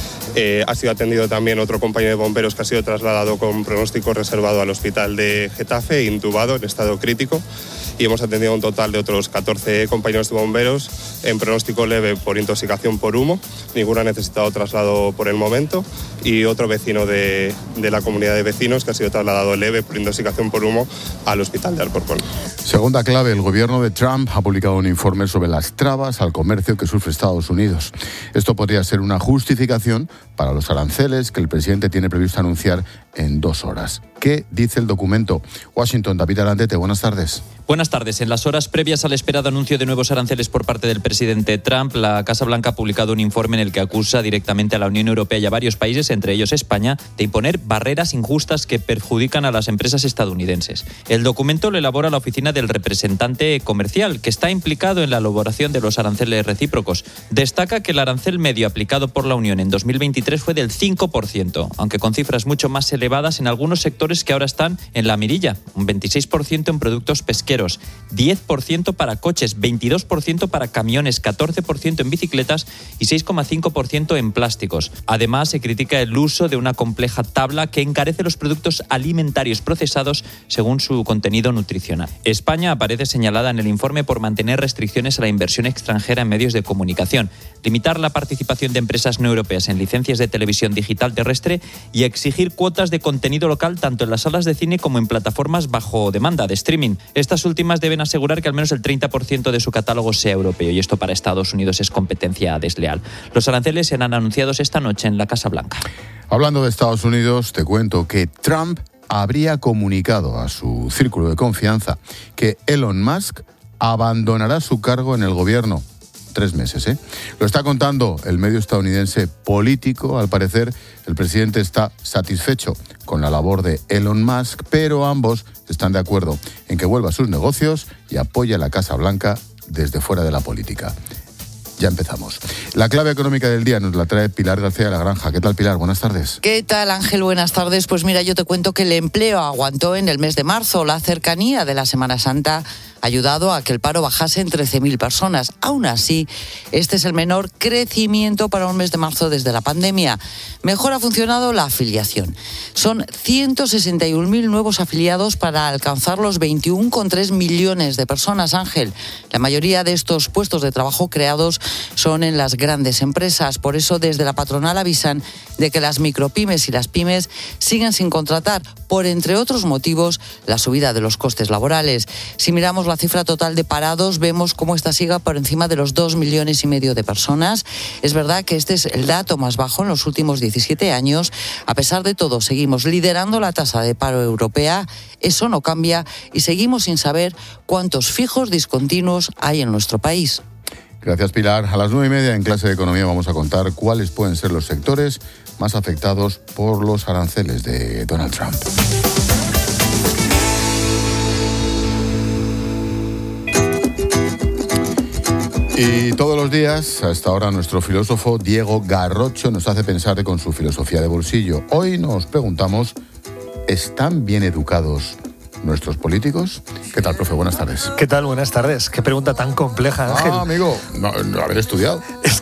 Ha sido atendido también otro compañero de bomberos que ha sido trasladado con pronóstico reservado al hospital de Getafe, intubado en estado crítico. Y hemos atendido un total de otros 14 compañeros de bomberos en pronóstico leve por intoxicación por humo. Ninguno ha necesitado traslado por el momento. Y otro vecino de la comunidad de vecinos que ha sido trasladado leve por intoxicación por humo al hospital de Alcorcón. Segunda clave, el gobierno de Trump ha publicado un informe sobre las trabas al comercio que sufre Estados Unidos. Esto podría ser una justificación para los aranceles que el presidente tiene previsto anunciar en 2 horas. ¿Qué dice el documento? Washington, David Arandete, buenas tardes. Buenas tardes. En las horas previas al esperado anuncio de nuevos aranceles por parte del presidente Trump, la Casa Blanca ha publicado un informe en el que acusa directamente a la Unión Europea y a varios países, entre ellos España, de imponer barreras injustas que perjudican a las empresas estadounidenses. El documento lo elabora la oficina del representante comercial, que está implicado en la elaboración de los aranceles recíprocos. Destaca que el arancel medio aplicado por la Unión en 2023 fue del 5%, aunque con cifras mucho más elevadas en algunos sectores que ahora están en la mirilla, un 26% en productos pesqueros, 10% para coches, 22% para camiones, 14% en bicicletas y 6,5% en plásticos. Además, se critica el uso de una compleja tabla que encarece los productos alimentarios procesados según su contenido nutricional. España aparece señalada en el informe por mantener restricciones a la inversión extranjera en medios de comunicación, limitar la participación de empresas no europeas en licencias de televisión digital terrestre y exigir cuotas de contenido local tanto en las salas de cine como en plataformas bajo demanda de streaming. Estas últimas deben asegurar que al menos el 30% de su catálogo sea europeo, y esto para Estados Unidos es competencia desleal. Los aranceles serán anunciados esta noche en la Casa Blanca. Hablando de Estados Unidos, te cuento que Trump habría comunicado a su círculo de confianza que Elon Musk abandonará su cargo en el gobierno. 3 meses, ¿eh? Lo está contando el medio estadounidense Político. Al parecer, el presidente está satisfecho con la labor de Elon Musk, pero ambos están de acuerdo en que vuelva a sus negocios y apoye a la Casa Blanca desde fuera de la política. Ya empezamos. La clave económica del día nos la trae Pilar García de la Granja. ¿Qué tal, Pilar? Buenas tardes. ¿Qué tal, Ángel? Buenas tardes. Pues mira, yo te cuento que el empleo aguantó en el mes de marzo. La cercanía de la Semana Santa ha ayudado a que el paro bajase en 13.000 personas. Aún así, este es el menor crecimiento para un mes de marzo desde la pandemia. Mejor ha funcionado la afiliación. Son 161.000 nuevos afiliados para alcanzar los 21,3 millones de personas, Ángel. La mayoría de estos puestos de trabajo creados son en las grandes empresas. Por eso, desde la patronal avisan de que las micropymes y las pymes sigan sin contratar por, entre otros motivos, la subida de los costes laborales. Si miramos la cifra total de parados, vemos cómo esta sigue por encima de los 2,5 millones de personas. Es verdad que este es el dato más bajo en los últimos 17 años. A pesar de todo, seguimos liderando la tasa de paro europea. Eso no cambia y seguimos sin saber cuántos fijos discontinuos hay en nuestro país. Gracias, Pilar. A las 9:30 en Clase de Economía vamos a contar cuáles pueden ser los sectores más afectados por los aranceles de Donald Trump. Y todos los días, a esta hora, nuestro filósofo Diego Garrocho nos hace pensar con su filosofía de bolsillo. Hoy nos preguntamos, ¿están bien educados nuestros políticos? ¿Qué tal, profe? Buenas tardes. ¿Qué tal? Buenas tardes. Qué pregunta tan compleja, Ángel. Amigo, no haber estudiado. Es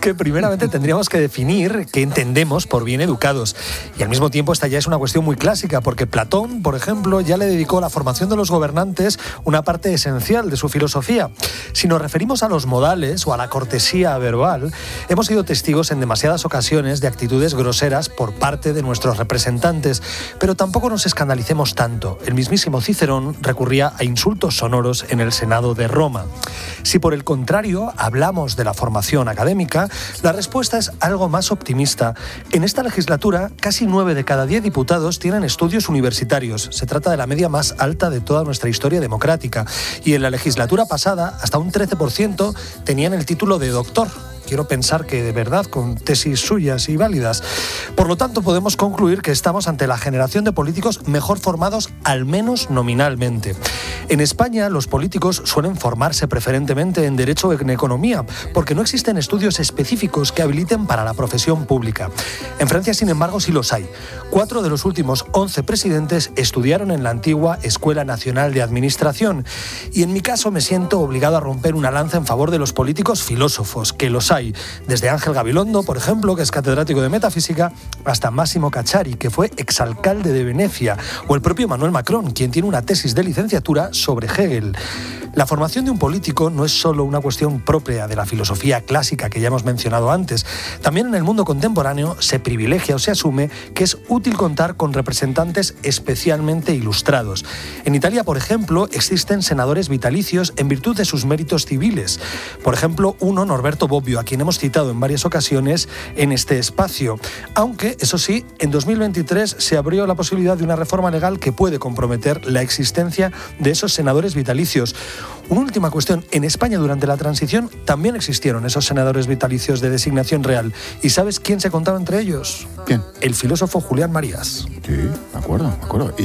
que primeramente tendríamos que definir qué entendemos por bien educados. Y al mismo tiempo esta ya es una cuestión muy clásica, porque Platón, por ejemplo, ya le dedicó a la formación de los gobernantes una parte esencial de su filosofía. Si nos referimos a los modales o a la cortesía verbal, hemos sido testigos en demasiadas ocasiones de actitudes groseras por parte de nuestros representantes, pero tampoco nos escandalicemos tanto. El mismísimo Cicerón recurría a insultos sonoros en el Senado de Roma. Si por el contrario hablamos de la formación académica, la respuesta es algo más optimista. En esta legislatura, casi 9 de cada 10 diputados tienen estudios universitarios. Se trata de la media más alta de toda nuestra historia democrática. Y en la legislatura pasada, hasta un 13% tenían el título de doctor. Quiero pensar que de verdad con tesis suyas y válidas. Por lo tanto, podemos concluir que estamos ante la generación de políticos mejor formados, al menos nominalmente. En España, los políticos suelen formarse preferentemente en Derecho o en Economía, porque no existen estudios específicos que habiliten para la profesión pública. En Francia, sin embargo, sí los hay. 4 de los últimos 11 presidentes estudiaron en la antigua Escuela Nacional de Administración. Y en mi caso me siento obligado a romper una lanza en favor de los políticos filósofos, que los hay, desde Ángel Gabilondo, por ejemplo, que es catedrático de metafísica, hasta Massimo Cacciari, que fue exalcalde de Venecia, o el propio Emmanuel Macron, quien tiene una tesis de licenciatura sobre Hegel. La formación de un político no es solo una cuestión propia de la filosofía clásica que ya hemos mencionado antes. También en el mundo contemporáneo se privilegia o se asume que es útil contar con representantes especialmente ilustrados. En Italia, por ejemplo, existen senadores vitalicios en virtud de sus méritos civiles. Por ejemplo, uno, Norberto Bobbio, a quien hemos citado en varias ocasiones en este espacio. Aunque, eso sí, en 2023 se abrió la posibilidad de una reforma legal que puede comprometer la existencia de esos senadores vitalicios. Una última cuestión. En España, durante la transición, también existieron esos senadores vitalicios de designación real. ¿Y sabes quién se contaba entre ellos? ¿Quién? El filósofo Julián Marías. Sí, me acuerdo.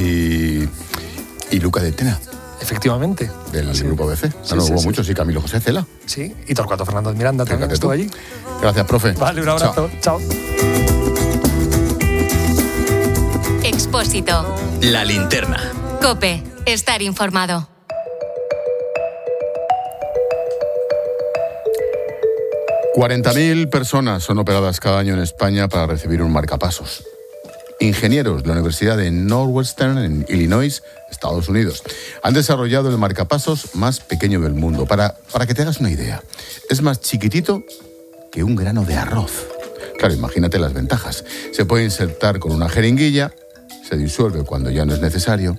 Y Luca de Tena. Efectivamente. Del grupo ABC. Hubo muchos, sí, Camilo José Cela. Sí, y Torcuato Fernández Miranda también estuvo allí. Gracias, profe. Vale, un abrazo. Chao. Expósito. La linterna. COPE. Estar informado. 40.000 personas son operadas cada año en España para recibir un marcapasos. Ingenieros de la Universidad de Northwestern, en Illinois, Estados Unidos, han desarrollado el marcapasos más pequeño del mundo. Para que te hagas una idea, es más chiquitito que un grano de arroz. Claro, imagínate las ventajas. Se puede insertar con una jeringuilla, se disuelve cuando ya no es necesario.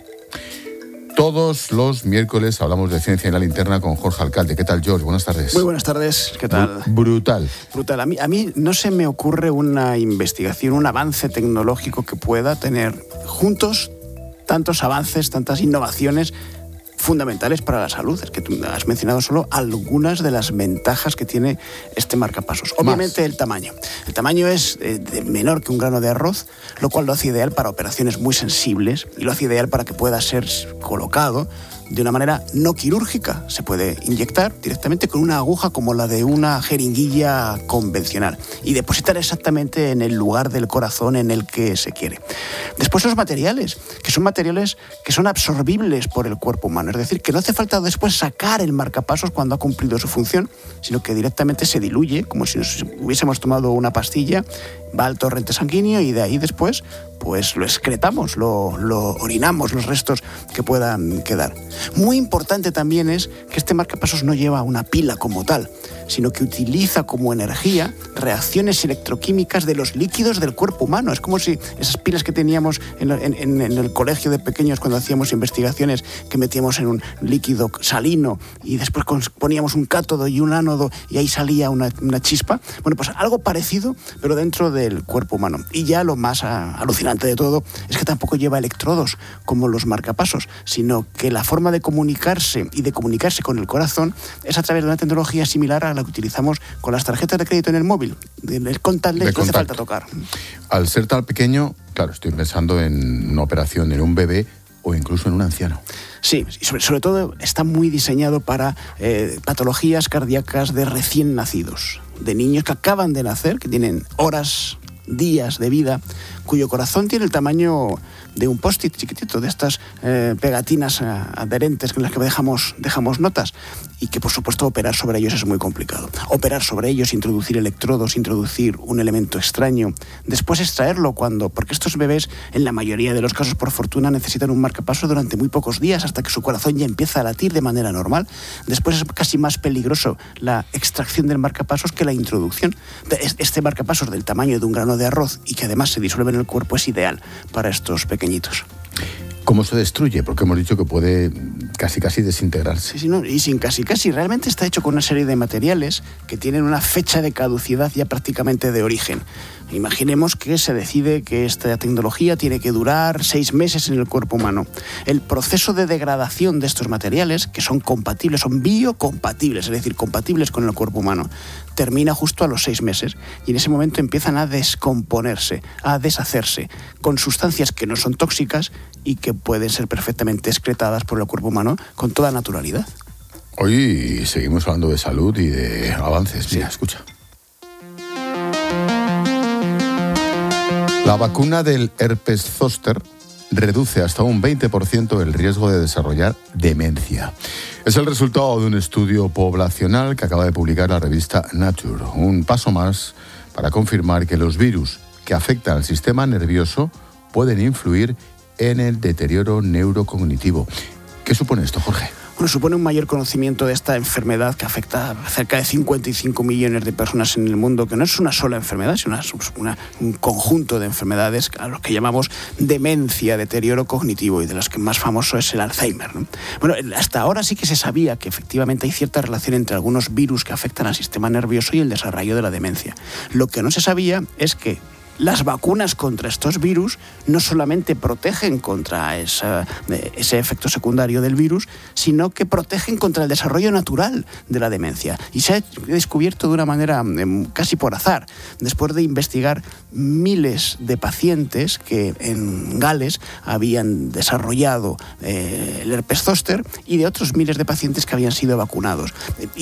Todos los miércoles hablamos de ciencia en la linterna con Jorge Alcalde. ¿Qué tal, George? Buenas tardes. Muy buenas tardes. ¿Qué tal? Brutal. Brutal. A mí no se me ocurre una investigación, un avance tecnológico que pueda tener juntos tantos avances, tantas innovaciones fundamentales para la salud. Es que tú has mencionado solo algunas de las ventajas que tiene este marcapasos. Obviamente el tamaño. El tamaño es menor que un grano de arroz, lo cual lo hace ideal para operaciones muy sensibles y lo hace ideal para que pueda ser colocado de una manera no quirúrgica. Se puede inyectar directamente con una aguja como la de una jeringuilla convencional y depositar exactamente en el lugar del corazón en el que se quiere. Después los materiales, que son absorbibles por el cuerpo humano. Es decir, que no hace falta después sacar el marcapasos cuando ha cumplido su función, sino que directamente se diluye, como si nos hubiésemos tomado una pastilla, va al torrente sanguíneo y de ahí después pues lo excretamos, lo orinamos, los restos que puedan quedar. Muy importante también es que este marcapasos no lleva una pila como tal, sino que utiliza como energía reacciones electroquímicas de los líquidos del cuerpo humano. Es como si esas pilas que teníamos en el colegio de pequeños cuando hacíamos investigaciones, que metíamos en un líquido salino y después poníamos un cátodo y un ánodo y ahí salía una chispa. Bueno, pues algo parecido, pero dentro del cuerpo humano. Y ya lo más alucinante de todo es que tampoco lleva electrodos como los marcapasos, sino que la forma de comunicarse y de comunicarse con el corazón es a través de una tecnología similar a la que utilizamos con las tarjetas de crédito en el móvil. El contactless no hace falta tocar. Al ser tan pequeño, claro, estoy pensando en una operación en un bebé o incluso en un anciano. Sí, y sobre todo está muy diseñado para patologías cardíacas de recién nacidos, de niños que acaban de nacer, que tienen horas, días de vida, cuyo corazón tiene el tamaño de un post-it chiquitito, de estas pegatinas adherentes en las que dejamos notas, y que por supuesto operar sobre ellos es muy complicado. Operar sobre ellos, introducir electrodos, introducir un elemento extraño, después extraerlo porque estos bebés en la mayoría de los casos por fortuna necesitan un marcapasos durante muy pocos días hasta que su corazón ya empieza a latir de manera normal. Después es casi más peligroso la extracción del marcapasos que la introducción. Este marcapasos del tamaño de un grano de arroz y que además se disuelve en el cuerpo es ideal para estos pequeñitos. ¿Cómo se destruye? Porque hemos dicho que puede casi desintegrarse. Sí, no, y sin casi, realmente está hecho con una serie de materiales que tienen una fecha de caducidad ya prácticamente de origen. Imaginemos que se decide que esta tecnología tiene que durar 6 meses en el cuerpo humano. El proceso de degradación de estos materiales, que son compatibles, son biocompatibles, es decir, compatibles con el cuerpo humano, termina justo a los 6 meses y en ese momento empiezan a descomponerse, a deshacerse, con sustancias que no son tóxicas y que pueden ser perfectamente excretadas por el cuerpo humano con toda naturalidad. Hoy seguimos hablando de salud y de avances. Mira, escucha. La vacuna del herpes zóster reduce hasta un 20% el riesgo de desarrollar demencia. Es el resultado de un estudio poblacional que acaba de publicar la revista Nature. Un paso más para confirmar que los virus que afectan al sistema nervioso pueden influir en el deterioro neurocognitivo. ¿Qué supone esto, Jorge? Bueno, supone un mayor conocimiento de esta enfermedad que afecta a cerca de 55 millones de personas en el mundo, que no es una sola enfermedad, sino un conjunto de enfermedades a los que llamamos demencia, deterioro cognitivo, y de las que más famoso es el Alzheimer, ¿no? Bueno, hasta ahora sí que se sabía que efectivamente hay cierta relación entre algunos virus que afectan al sistema nervioso y el desarrollo de la demencia. Lo que no se sabía es que las vacunas contra estos virus no solamente protegen contra ese efecto secundario del virus, sino que protegen contra el desarrollo natural de la demencia. Y se ha descubierto de una manera casi por azar, después de investigar miles de pacientes que en Gales habían desarrollado el herpes zóster y de otros miles de pacientes que habían sido vacunados.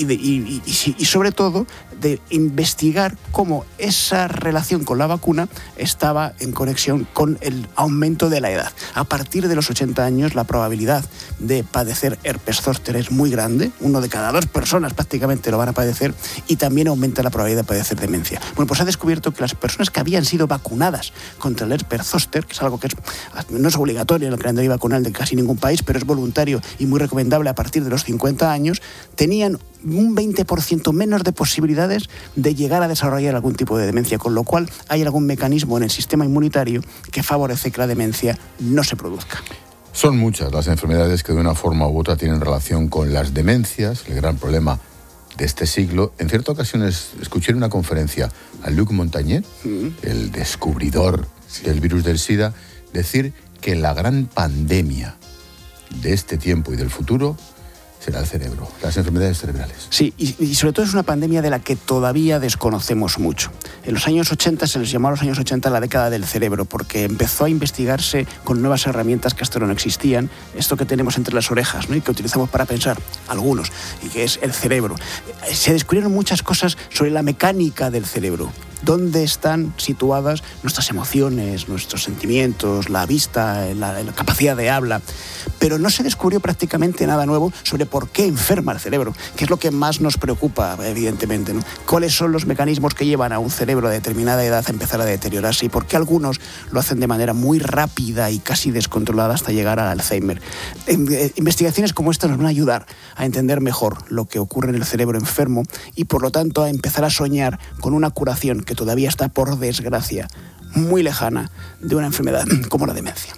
Y sobre todo de investigar cómo esa relación con la vacuna estaba en conexión con el aumento de la edad. A partir de los 80 años la probabilidad de padecer herpes zóster es muy grande, 1 de cada 2 personas prácticamente lo van a padecer, y también aumenta la probabilidad de padecer demencia. Bueno, pues se ha descubierto que las personas que habían sido vacunadas contra el herpes zóster, que es algo que no es obligatorio en el calendario vacunal de casi ningún país, pero es voluntario y muy recomendable a partir de los 50 años, tenían un 20% menos de posibilidades de llegar a desarrollar algún tipo de demencia, con lo cual hay algún mecanismo en el sistema inmunitario que favorece que la demencia no se produzca. Son muchas las enfermedades que de una forma u otra tienen relación con las demencias, el gran problema de este siglo. En ciertas ocasiones escuché en una conferencia a Luc Montagnier, el descubridor del virus del SIDA, decir que la gran pandemia de este tiempo y del futuro será el cerebro, las enfermedades cerebrales. Sí, y sobre todo es una pandemia de la que todavía desconocemos mucho. En los años 80 se les llamó a los años 80 la década del cerebro, porque empezó a investigarse con nuevas herramientas que hasta ahora no existían, esto que tenemos entre las orejas, ¿no? Y que utilizamos para pensar, algunos, y que es el cerebro. Se descubrieron muchas cosas sobre la mecánica del cerebro. Dónde están situadas nuestras emociones, nuestros sentimientos, la vista, la capacidad de habla. Pero no se descubrió prácticamente nada nuevo sobre por qué enferma el cerebro, que es lo que más nos preocupa, evidentemente, ¿no? ¿Cuáles son los mecanismos que llevan a un cerebro de determinada edad a empezar a deteriorarse? Y por qué algunos lo hacen de manera muy rápida y casi descontrolada hasta llegar al Alzheimer. Investigaciones como esta nos van a ayudar a entender mejor lo que ocurre en el cerebro enfermo y, por lo tanto, a empezar a soñar con una curación que todavía está, por desgracia, muy lejana de una enfermedad como la demencia.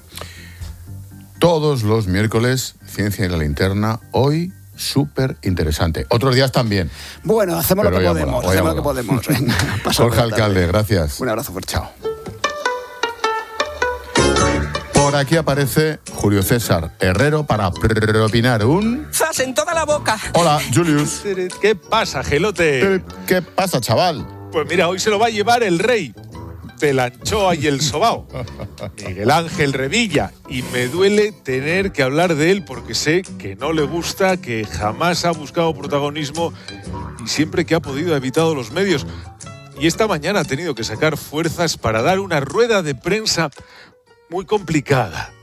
Todos los miércoles, Ciencia en la Linterna, hoy súper interesante. Otros días también. Bueno, hacemos lo que podemos. Jorge Alcalde, gracias. Un abrazo fuerte. Chao. Por aquí aparece Julio César Herrero para opinar un... ¡Zas en toda la boca! Hola, Julius. ¿Qué pasa, gelote? ¿Qué pasa, chaval? Pues mira, hoy se lo va a llevar el rey de la anchoa y el sobao, Miguel Ángel Revilla, y me duele tener que hablar de él porque sé que no le gusta, que jamás ha buscado protagonismo y siempre que ha podido ha evitado los medios. y esta mañana ha tenido que sacar fuerzas para dar una rueda de prensa muy complicada.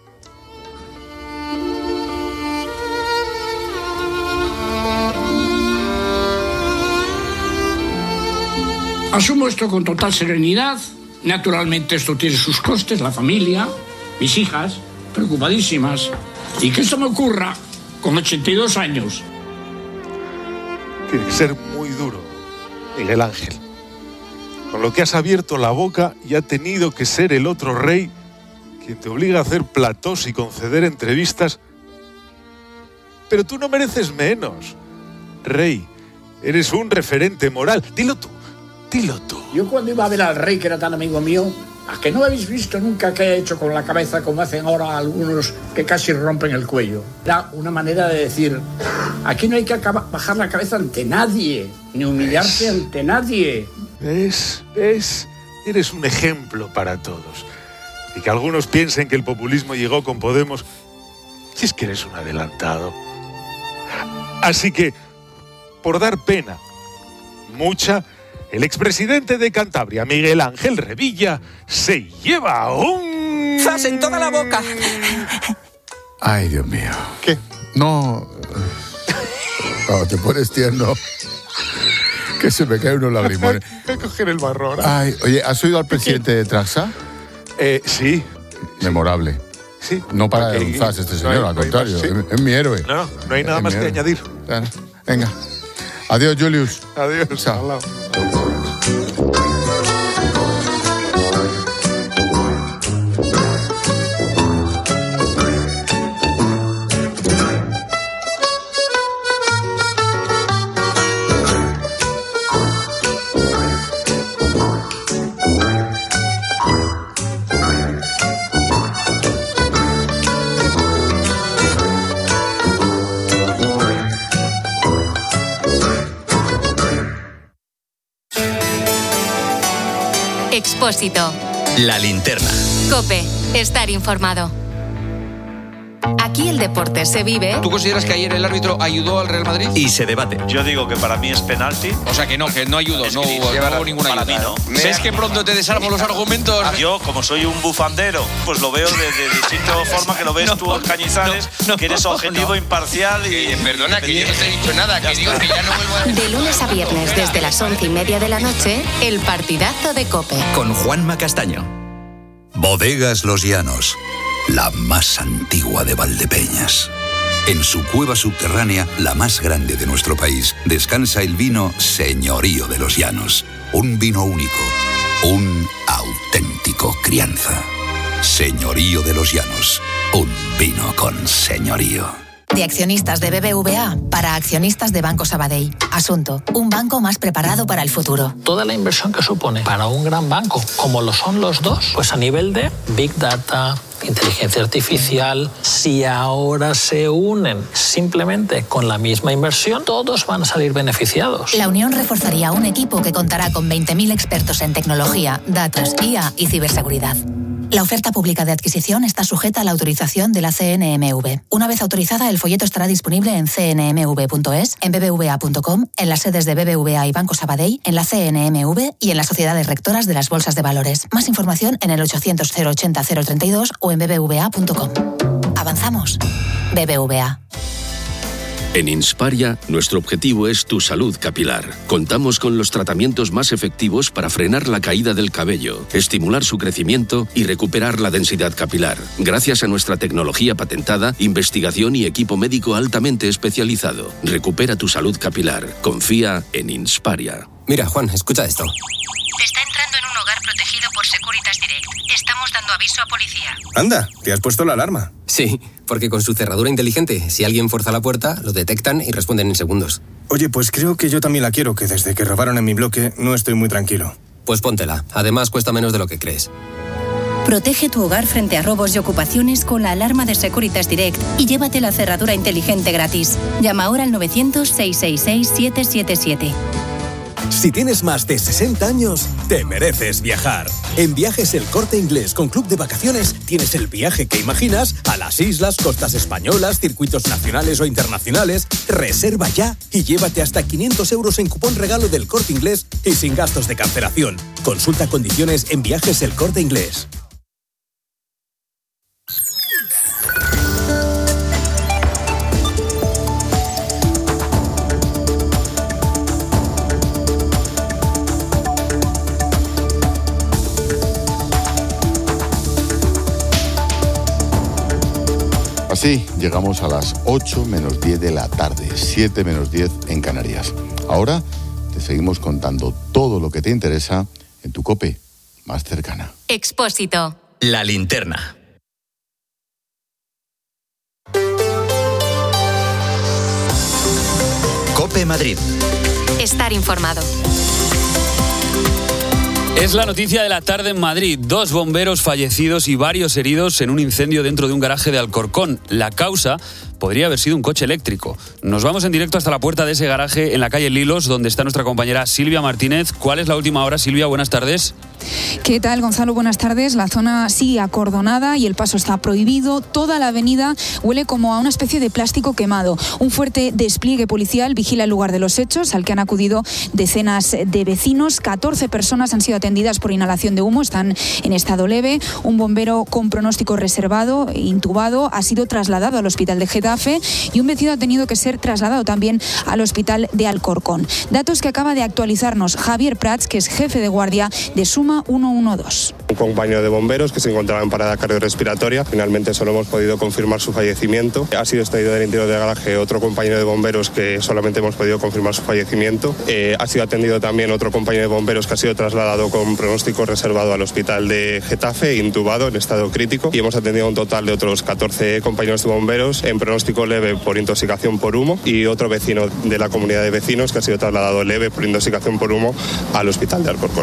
Asumo esto con total serenidad. Naturalmente esto tiene sus costes, la familia, mis hijas, preocupadísimas. Y que esto me ocurra con 82 años. Tiene que ser muy duro, Miguel Ángel. Con lo que has abierto la boca y ha tenido que ser el otro rey quien te obliga a hacer platós y conceder entrevistas. Pero tú no mereces menos. Rey, eres un referente moral. Dilo tú. Yo cuando iba a ver al rey, que era tan amigo mío, ¿a que no habéis visto nunca que he hecho con la cabeza como hacen ahora algunos que casi rompen el cuello? Era una manera de decir, aquí no hay que bajar la cabeza ante nadie, ni humillarse ante nadie. ¿Ves? Eres un ejemplo para todos. Y que algunos piensen que el populismo llegó con Podemos, si es que eres un adelantado. Así que, por dar pena, mucha, el expresidente de Cantabria, Miguel Ángel Revilla, se lleva un... ¡Zas en toda la boca! Ay, Dios mío. ¿Qué? No, te pones tierno. Que se me cae unos lagrimones. Voy a coger el barro ahora. Ay, oye, ¿has oído al presidente de Traxa? Sí. Memorable. Sí. No para de un zas este señor, al contrario. Sí. Es mi héroe. No hay nada más que añadir. Claro. Venga. Adiós, Julius. Adiós. Chao. Expósito. La linterna. COPE. Estar informado. Aquí el deporte se vive. ¿Tú consideras que ayer el árbitro ayudó al Real Madrid? Y se debate. Yo digo que para mí es penalti. O sea que no ayudó, no hubo ninguna ayuda. Para mí no. ¿Ves que pronto te desarmo los argumentos? Yo, como soy un bufandero, pues lo veo de distinta forma que lo ves tú, Cañizares, que eres objetivo, imparcial y... Perdona, que yo no te he dicho nada, que digo que ya no vuelvo a... De lunes a viernes, desde las 11:30 de la noche, el partidazo de COPE. Con Juanma Castaño. Bodegas Los Llanos, la más antigua de Valdepeñas. En su cueva subterránea, la más grande de nuestro país, descansa el vino Señorío de los Llanos. Un vino único, un auténtico crianza. Señorío de los Llanos, un vino con señorío. De accionistas de BBVA para accionistas de Banco Sabadell. Asunto: un banco más preparado para el futuro. Toda la inversión que supone para un gran banco, como lo son los dos, pues a nivel de Big Data, inteligencia artificial, si ahora se unen simplemente con la misma inversión, todos van a salir beneficiados. La unión reforzaría un equipo que contará con 20.000 expertos en tecnología, datos, IA y ciberseguridad. La oferta pública de adquisición está sujeta a la autorización de la CNMV. Una vez autorizada, el folleto estará disponible en cnmv.es, en bbva.com, en las sedes de BBVA y Banco Sabadell, en la CNMV y en las sociedades rectoras de las bolsas de valores. Más información en el 800 080 032 o en bbva.com. Avanzamos. BBVA. En Insparia, nuestro objetivo es tu salud capilar. Contamos con los tratamientos más efectivos para frenar la caída del cabello, estimular su crecimiento y recuperar la densidad capilar. Gracias a nuestra tecnología patentada, investigación y equipo médico altamente especializado. Recupera tu salud capilar. Confía en Insparia. Mira, Juan, escucha esto. Está entrando en un hogar protegido por Securitas Direct. Estamos dando aviso a policía. Anda, ¿te has puesto la alarma? Sí, porque con su cerradura inteligente, si alguien fuerza la puerta, lo detectan y responden en segundos. Oye, pues creo que yo también la quiero, que desde que robaron en mi bloque no estoy muy tranquilo. Pues póntela. Además, cuesta menos de lo que crees. Protege tu hogar frente a robos y ocupaciones con la alarma de Securitas Direct y llévate la cerradura inteligente gratis. Llama ahora al 900-666-777. Si tienes más de 60 años, te mereces viajar. En Viajes El Corte Inglés con Club de Vacaciones tienes el viaje que imaginas a las islas, costas españolas, circuitos nacionales o internacionales. Reserva ya y llévate hasta 500 euros en cupón regalo del Corte Inglés y sin gastos de cancelación. Consulta condiciones en Viajes El Corte Inglés. Así llegamos a las 8 menos 10 de la tarde, 7 menos 10 en Canarias. Ahora te seguimos contando todo lo que te interesa en tu COPE más cercana. Expósito. La linterna. COPE Madrid. Estar informado. Es la noticia de la tarde en Madrid. 2 bomberos fallecidos y varios heridos en un incendio dentro de un garaje de Alcorcón. La causa podría haber sido un coche eléctrico. Nos vamos en directo hasta la puerta de ese garaje en la calle Lilos, donde está nuestra compañera Silvia Martínez. ¿Cuál es la última hora, Silvia? Buenas tardes. ¿Qué tal, Gonzalo? Buenas tardes. La zona sigue acordonada y el paso está prohibido. Toda la avenida huele como a una especie de plástico quemado. Un fuerte despliegue policial vigila el lugar de los hechos, al que han acudido decenas de vecinos. 14 personas han sido atendidas por inhalación de humo, están en estado leve. Un bombero con pronóstico reservado, intubado, ha sido trasladado al hospital de Getafe y un vecino ha tenido que ser trasladado también al hospital de Alcorcón. Datos que acaba de actualizarnos Javier Prats, que es jefe de guardia de Suma 112. Un compañero de bomberos que se encontraba en parada cardiorrespiratoria. Finalmente solo hemos podido confirmar su fallecimiento. Ha sido extraído del interior del garaje otro compañero de bomberos que solamente hemos podido confirmar su fallecimiento. Ha sido atendido también otro compañero de bomberos que ha sido trasladado con pronóstico reservado al hospital de Getafe, intubado en estado crítico. Y hemos atendido a un total de otros 14 compañeros de bomberos en pronóstico leve por intoxicación por humo y otro vecino de la comunidad de vecinos que ha sido trasladado leve por intoxicación por humo al hospital de Alcorcón.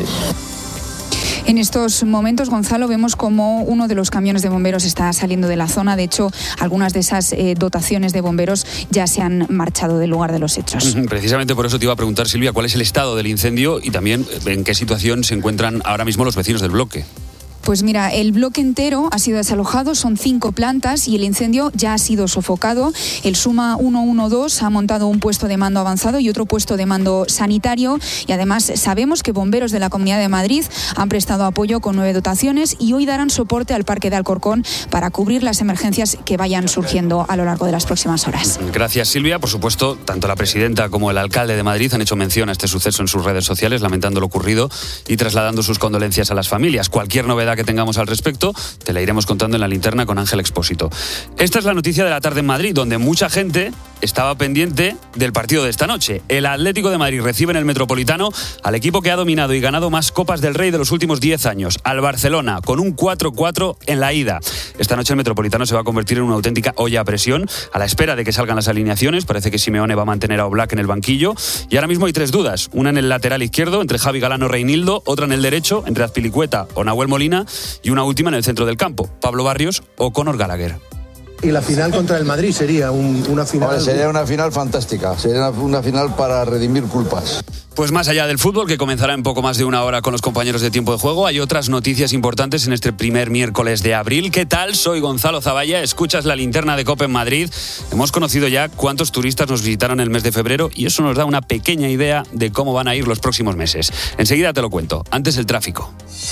En estos momentos, Gonzalo, vemos como uno de los camiones de bomberos está saliendo de la zona. De hecho, algunas de esas dotaciones de bomberos ya se han marchado del lugar de los hechos. Precisamente por eso te iba a preguntar, Silvia, ¿cuál es el estado del incendio y también en qué situación se encuentran ahora mismo los vecinos del bloque? Pues mira, el bloque entero ha sido desalojado, son 5 plantas y el incendio ya ha sido sofocado. El Suma 112 ha montado un puesto de mando avanzado y otro puesto de mando sanitario y además sabemos que bomberos de la Comunidad de Madrid han prestado apoyo con 9 dotaciones y hoy darán soporte al Parque de Alcorcón para cubrir las emergencias que vayan surgiendo a lo largo de las próximas horas. Gracias, Silvia. Por supuesto, tanto la presidenta como el alcalde de Madrid han hecho mención a este suceso en sus redes sociales, lamentando lo ocurrido y trasladando sus condolencias a las familias. Cualquier novedad que tengamos al respecto, te la iremos contando en la linterna con Ángel Expósito. Esta es la noticia de la tarde en Madrid, donde mucha gente estaba pendiente del partido de esta noche. El Atlético de Madrid recibe en el Metropolitano al equipo que ha dominado y ganado más Copas del Rey de los últimos 10 años, al Barcelona, con un 4-4 en la ida. Esta noche el Metropolitano se va a convertir en una auténtica olla a presión, a la espera de que salgan las alineaciones. Parece que Simeone va a mantener a Oblak en el banquillo, y ahora mismo hay 3 dudas, una en el lateral izquierdo, entre Javi Galán o Reinildo, otra en el derecho, entre Azpilicueta o Nahuel Molina, y una última en el centro del campo, Pablo Barrios o Conor Gallagher. Y la final contra el Madrid sería una final... Hombre, sería una final fantástica, sería una final para redimir culpas. Pues más allá del fútbol, que comenzará en poco más de una hora con los compañeros de Tiempo de Juego, hay otras noticias importantes en este primer miércoles de abril. ¿Qué tal? Soy Gonzalo Zavalla, escuchas la linterna de COPE en Madrid. Hemos conocido ya cuántos turistas nos visitaron el mes de febrero y eso nos da una pequeña idea de cómo van a ir los próximos meses. Enseguida te lo cuento. Antes el tráfico.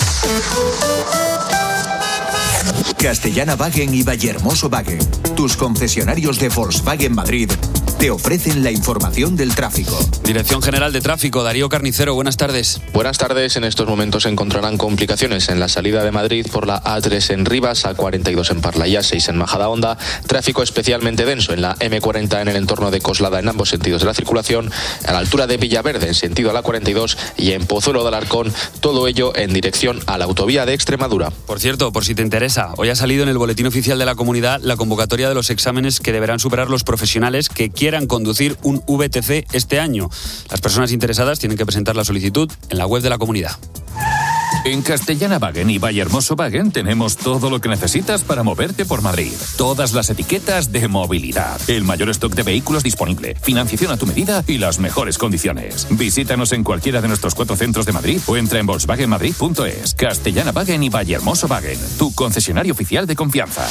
Castellana-Wagen y Vallehermoso-Wagen, tus concesionarios de Volkswagen Madrid, te ofrecen la información del tráfico. Dirección General de Tráfico, Darío Carnicero, buenas tardes. Buenas tardes. En estos momentos se encontrarán complicaciones en la salida de Madrid por la A3 en Rivas, A42 en Parla y A6 en Majadahonda, tráfico especialmente denso en la M40 en el entorno de Coslada en ambos sentidos de la circulación, a la altura de Villaverde en sentido a la 42 y en Pozuelo de Alarcón, todo ello en dirección a la autovía de Extremadura. Por cierto, por si te interesa, hoy ha salido en el Boletín Oficial de la Comunidad la convocatoria de los exámenes que deberán superar los profesionales que quieran conducir un VTC este año. Las personas interesadas tienen que presentar la solicitud en la web de la comunidad. En Castellana-Wagen y Vallehermoso-Wagen tenemos todo lo que necesitas para moverte por Madrid. Todas las etiquetas de movilidad. El mayor stock de vehículos disponible. Financiación a tu medida y las mejores condiciones. Visítanos en cualquiera de nuestros 4 centros de Madrid o entra en volkswagenmadrid.es. Castellana-Wagen y Vallehermoso-Wagen. Tu concesionario oficial de confianza.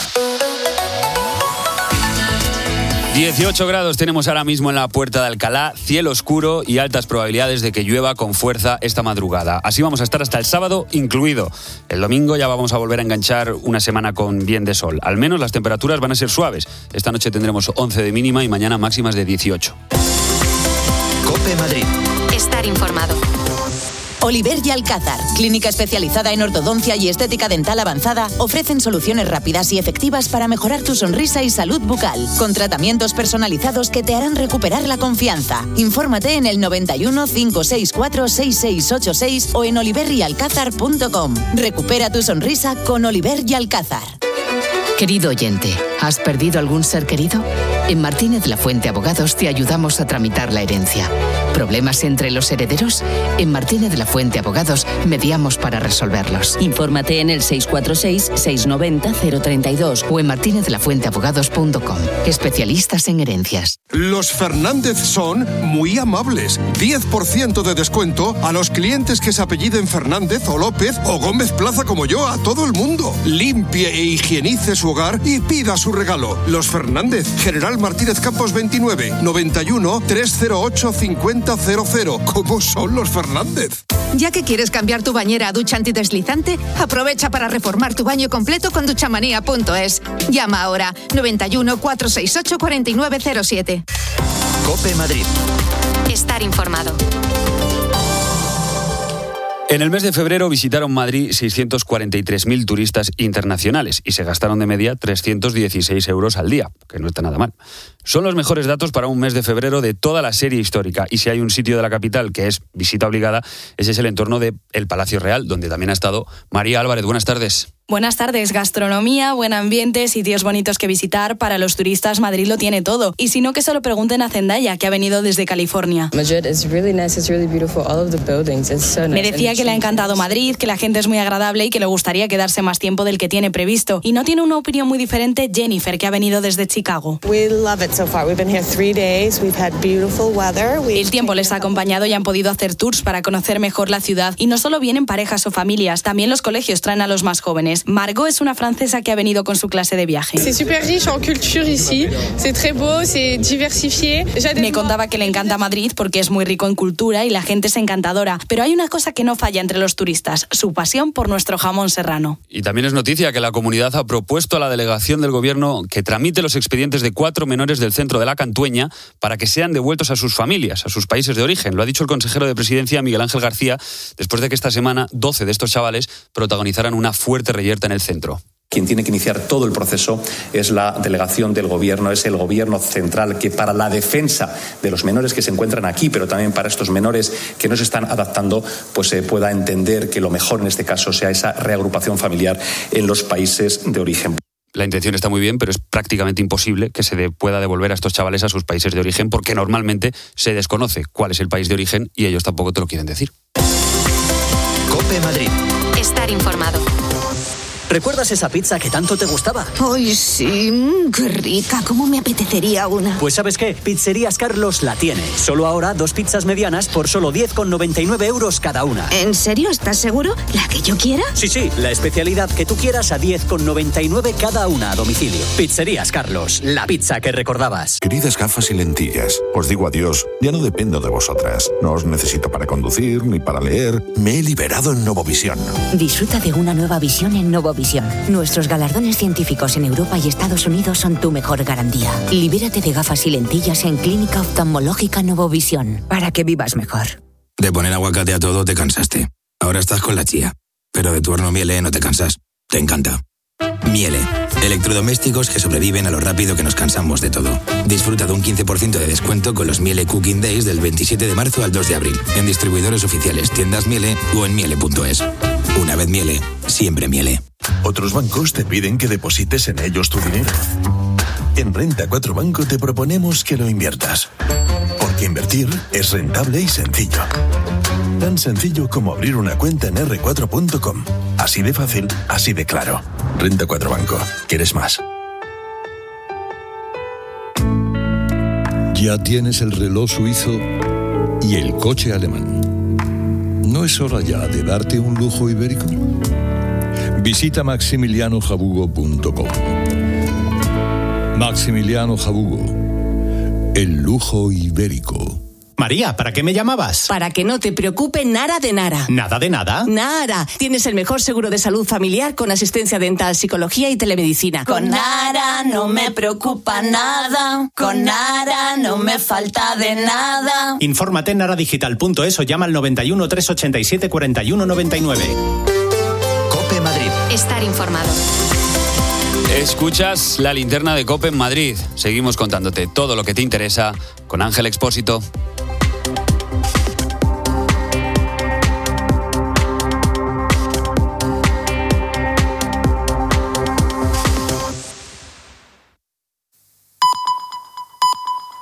18 grados tenemos ahora mismo en la Puerta de Alcalá, cielo oscuro y altas probabilidades de que llueva con fuerza esta madrugada. Así vamos a estar hasta el sábado incluido. El domingo ya vamos a volver a enganchar una semana con bien de sol. Al menos las temperaturas van a ser suaves. Esta noche tendremos 11 de mínima y mañana máximas de 18. COPE Madrid. Estar informado. Oliver y Alcázar, clínica especializada en ortodoncia y estética dental avanzada, ofrecen soluciones rápidas y efectivas para mejorar tu sonrisa y salud bucal, con tratamientos personalizados que te harán recuperar la confianza. Infórmate en el 91 564 6686 o en oliveryalcázar.com. Recupera tu sonrisa con Oliver y Alcázar. Querido oyente, ¿has perdido algún ser querido? En Martínez Lafuente Abogados te ayudamos a tramitar la herencia. ¿Problemas entre los herederos? En Martínez Lafuente Abogados mediamos para resolverlos. Infórmate en el 646-690-032 o en martinezlafuenteabogados.com. Especialistas en herencias. Los Fernández son muy amables. 10% de descuento a los clientes que se apelliden Fernández o López o Gómez Plaza como yo, a todo el mundo. Limpie e higienice su hogar y pida su regalo. Los Fernández, General Martínez Campos 29, 91 308 5000. ¿Cómo son los Fernández? Ya que quieres cambiar tu bañera a ducha antideslizante, aprovecha para reformar tu baño completo con duchamanía.es. Llama ahora 91 468 4907. COPE Madrid. Estar informado. En el mes de febrero visitaron Madrid 643.000 turistas internacionales y se gastaron de media 316 euros al día, que no está nada mal. Son los mejores datos para un mes de febrero de toda la serie histórica, y si hay un sitio de la capital que es visita obligada, ese es el entorno del Palacio Real, donde también ha estado María Álvarez. Buenas tardes. Buenas tardes, gastronomía, buen ambiente, sitios bonitos que visitar. Para los turistas, Madrid lo tiene todo. Y si no, que se lo pregunten a Zendaya, que ha venido desde California. Me decía que le ha encantado Madrid, que la gente es muy agradable y que le gustaría quedarse más tiempo del que tiene previsto. Y no tiene una opinión muy diferente Jennifer, que ha venido desde Chicago. El tiempo les ha acompañado y han podido hacer tours para conocer mejor la ciudad. Y no solo vienen parejas o familias, también los colegios traen a los más jóvenes. Margot es una francesa que ha venido con su clase de viaje. Me contaba que le encanta Madrid porque es muy rico en cultura y la gente es encantadora. Pero hay una cosa que no falla entre los turistas: su pasión por nuestro jamón serrano. Y también es noticia que la comunidad ha propuesto a la delegación del gobierno que tramite los expedientes de 4 menores del centro de la Cantueña para que sean devueltos a sus familias, a sus países de origen. Lo ha dicho el consejero de Presidencia, Miguel Ángel García, después de que esta semana 12 de estos chavales protagonizaran una fuerte reyerta en el centro. Quien tiene que iniciar todo el proceso es la delegación del gobierno, es el gobierno central, que para la defensa de los menores que se encuentran aquí, pero también para estos menores que no se están adaptando, pues se pueda entender que lo mejor en este caso sea esa reagrupación familiar en los países de origen. La intención está muy bien, pero es prácticamente imposible que se pueda devolver a estos chavales a sus países de origen, porque normalmente se desconoce cuál es el país de origen y ellos tampoco te lo quieren decir. COPE Madrid. Estar informado. ¿Recuerdas esa pizza que tanto te gustaba? ¡Ay, sí! ¡Qué rica! ¿Cómo me apetecería una? Pues ¿sabes qué? Pizzerías Carlos la tiene. Solo ahora 2 pizzas medianas por solo 10,99 euros cada una. ¿En serio? ¿Estás seguro? ¿La que yo quiera? Sí, la especialidad que tú quieras a 10,99 cada una a domicilio. Pizzerías Carlos, la pizza que recordabas. Queridas gafas y lentillas, os digo adiós. Ya no dependo de vosotras. No os necesito para conducir ni para leer. Me he liberado en Novovisión. Disfruta de una nueva visión en Novovisión. Nuestros galardones científicos en Europa y Estados Unidos son tu mejor garantía. Libérate de gafas y lentillas en Clínica Oftalmológica Novovisión, para que vivas mejor. De poner aguacate a todo te cansaste. Ahora estás con la chía. Pero de tu horno Miele no te cansas. Te encanta. Miele. Electrodomésticos que sobreviven a lo rápido que nos cansamos de todo. Disfruta de un 15% de descuento con los Miele Cooking Days del 27 de marzo al 2 de abril. En distribuidores oficiales, tiendas Miele o en miele.es. Una vez Miele, siempre Miele. Otros bancos te piden que deposites en ellos tu dinero. En Renta 4 Banco te proponemos que lo inviertas. Porque invertir es rentable y sencillo. Tan sencillo como abrir una cuenta en r4.com. Así de fácil, así de claro. Renta 4 Banco. ¿Quieres más? Ya tienes el reloj suizo y el coche alemán. ¿No es hora ya de darte un lujo ibérico? Visita maximilianojabugo.com. Maximiliano Jabugo, el lujo ibérico. María, ¿para qué me llamabas? Para que no te preocupe nada de nada. ¿Nada de nada? Nada. Tienes el mejor seguro de salud familiar con asistencia dental, psicología y telemedicina. Con Nara no me preocupa nada. Con Nara no me falta de nada. Infórmate en naradigital.es o llama al 91 387 41 99. COPE Madrid. Estar informado. Escuchas la linterna de COPE en Madrid. Seguimos contándote todo lo que te interesa con Ángel Expósito.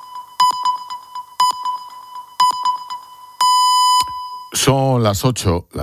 Son las 8.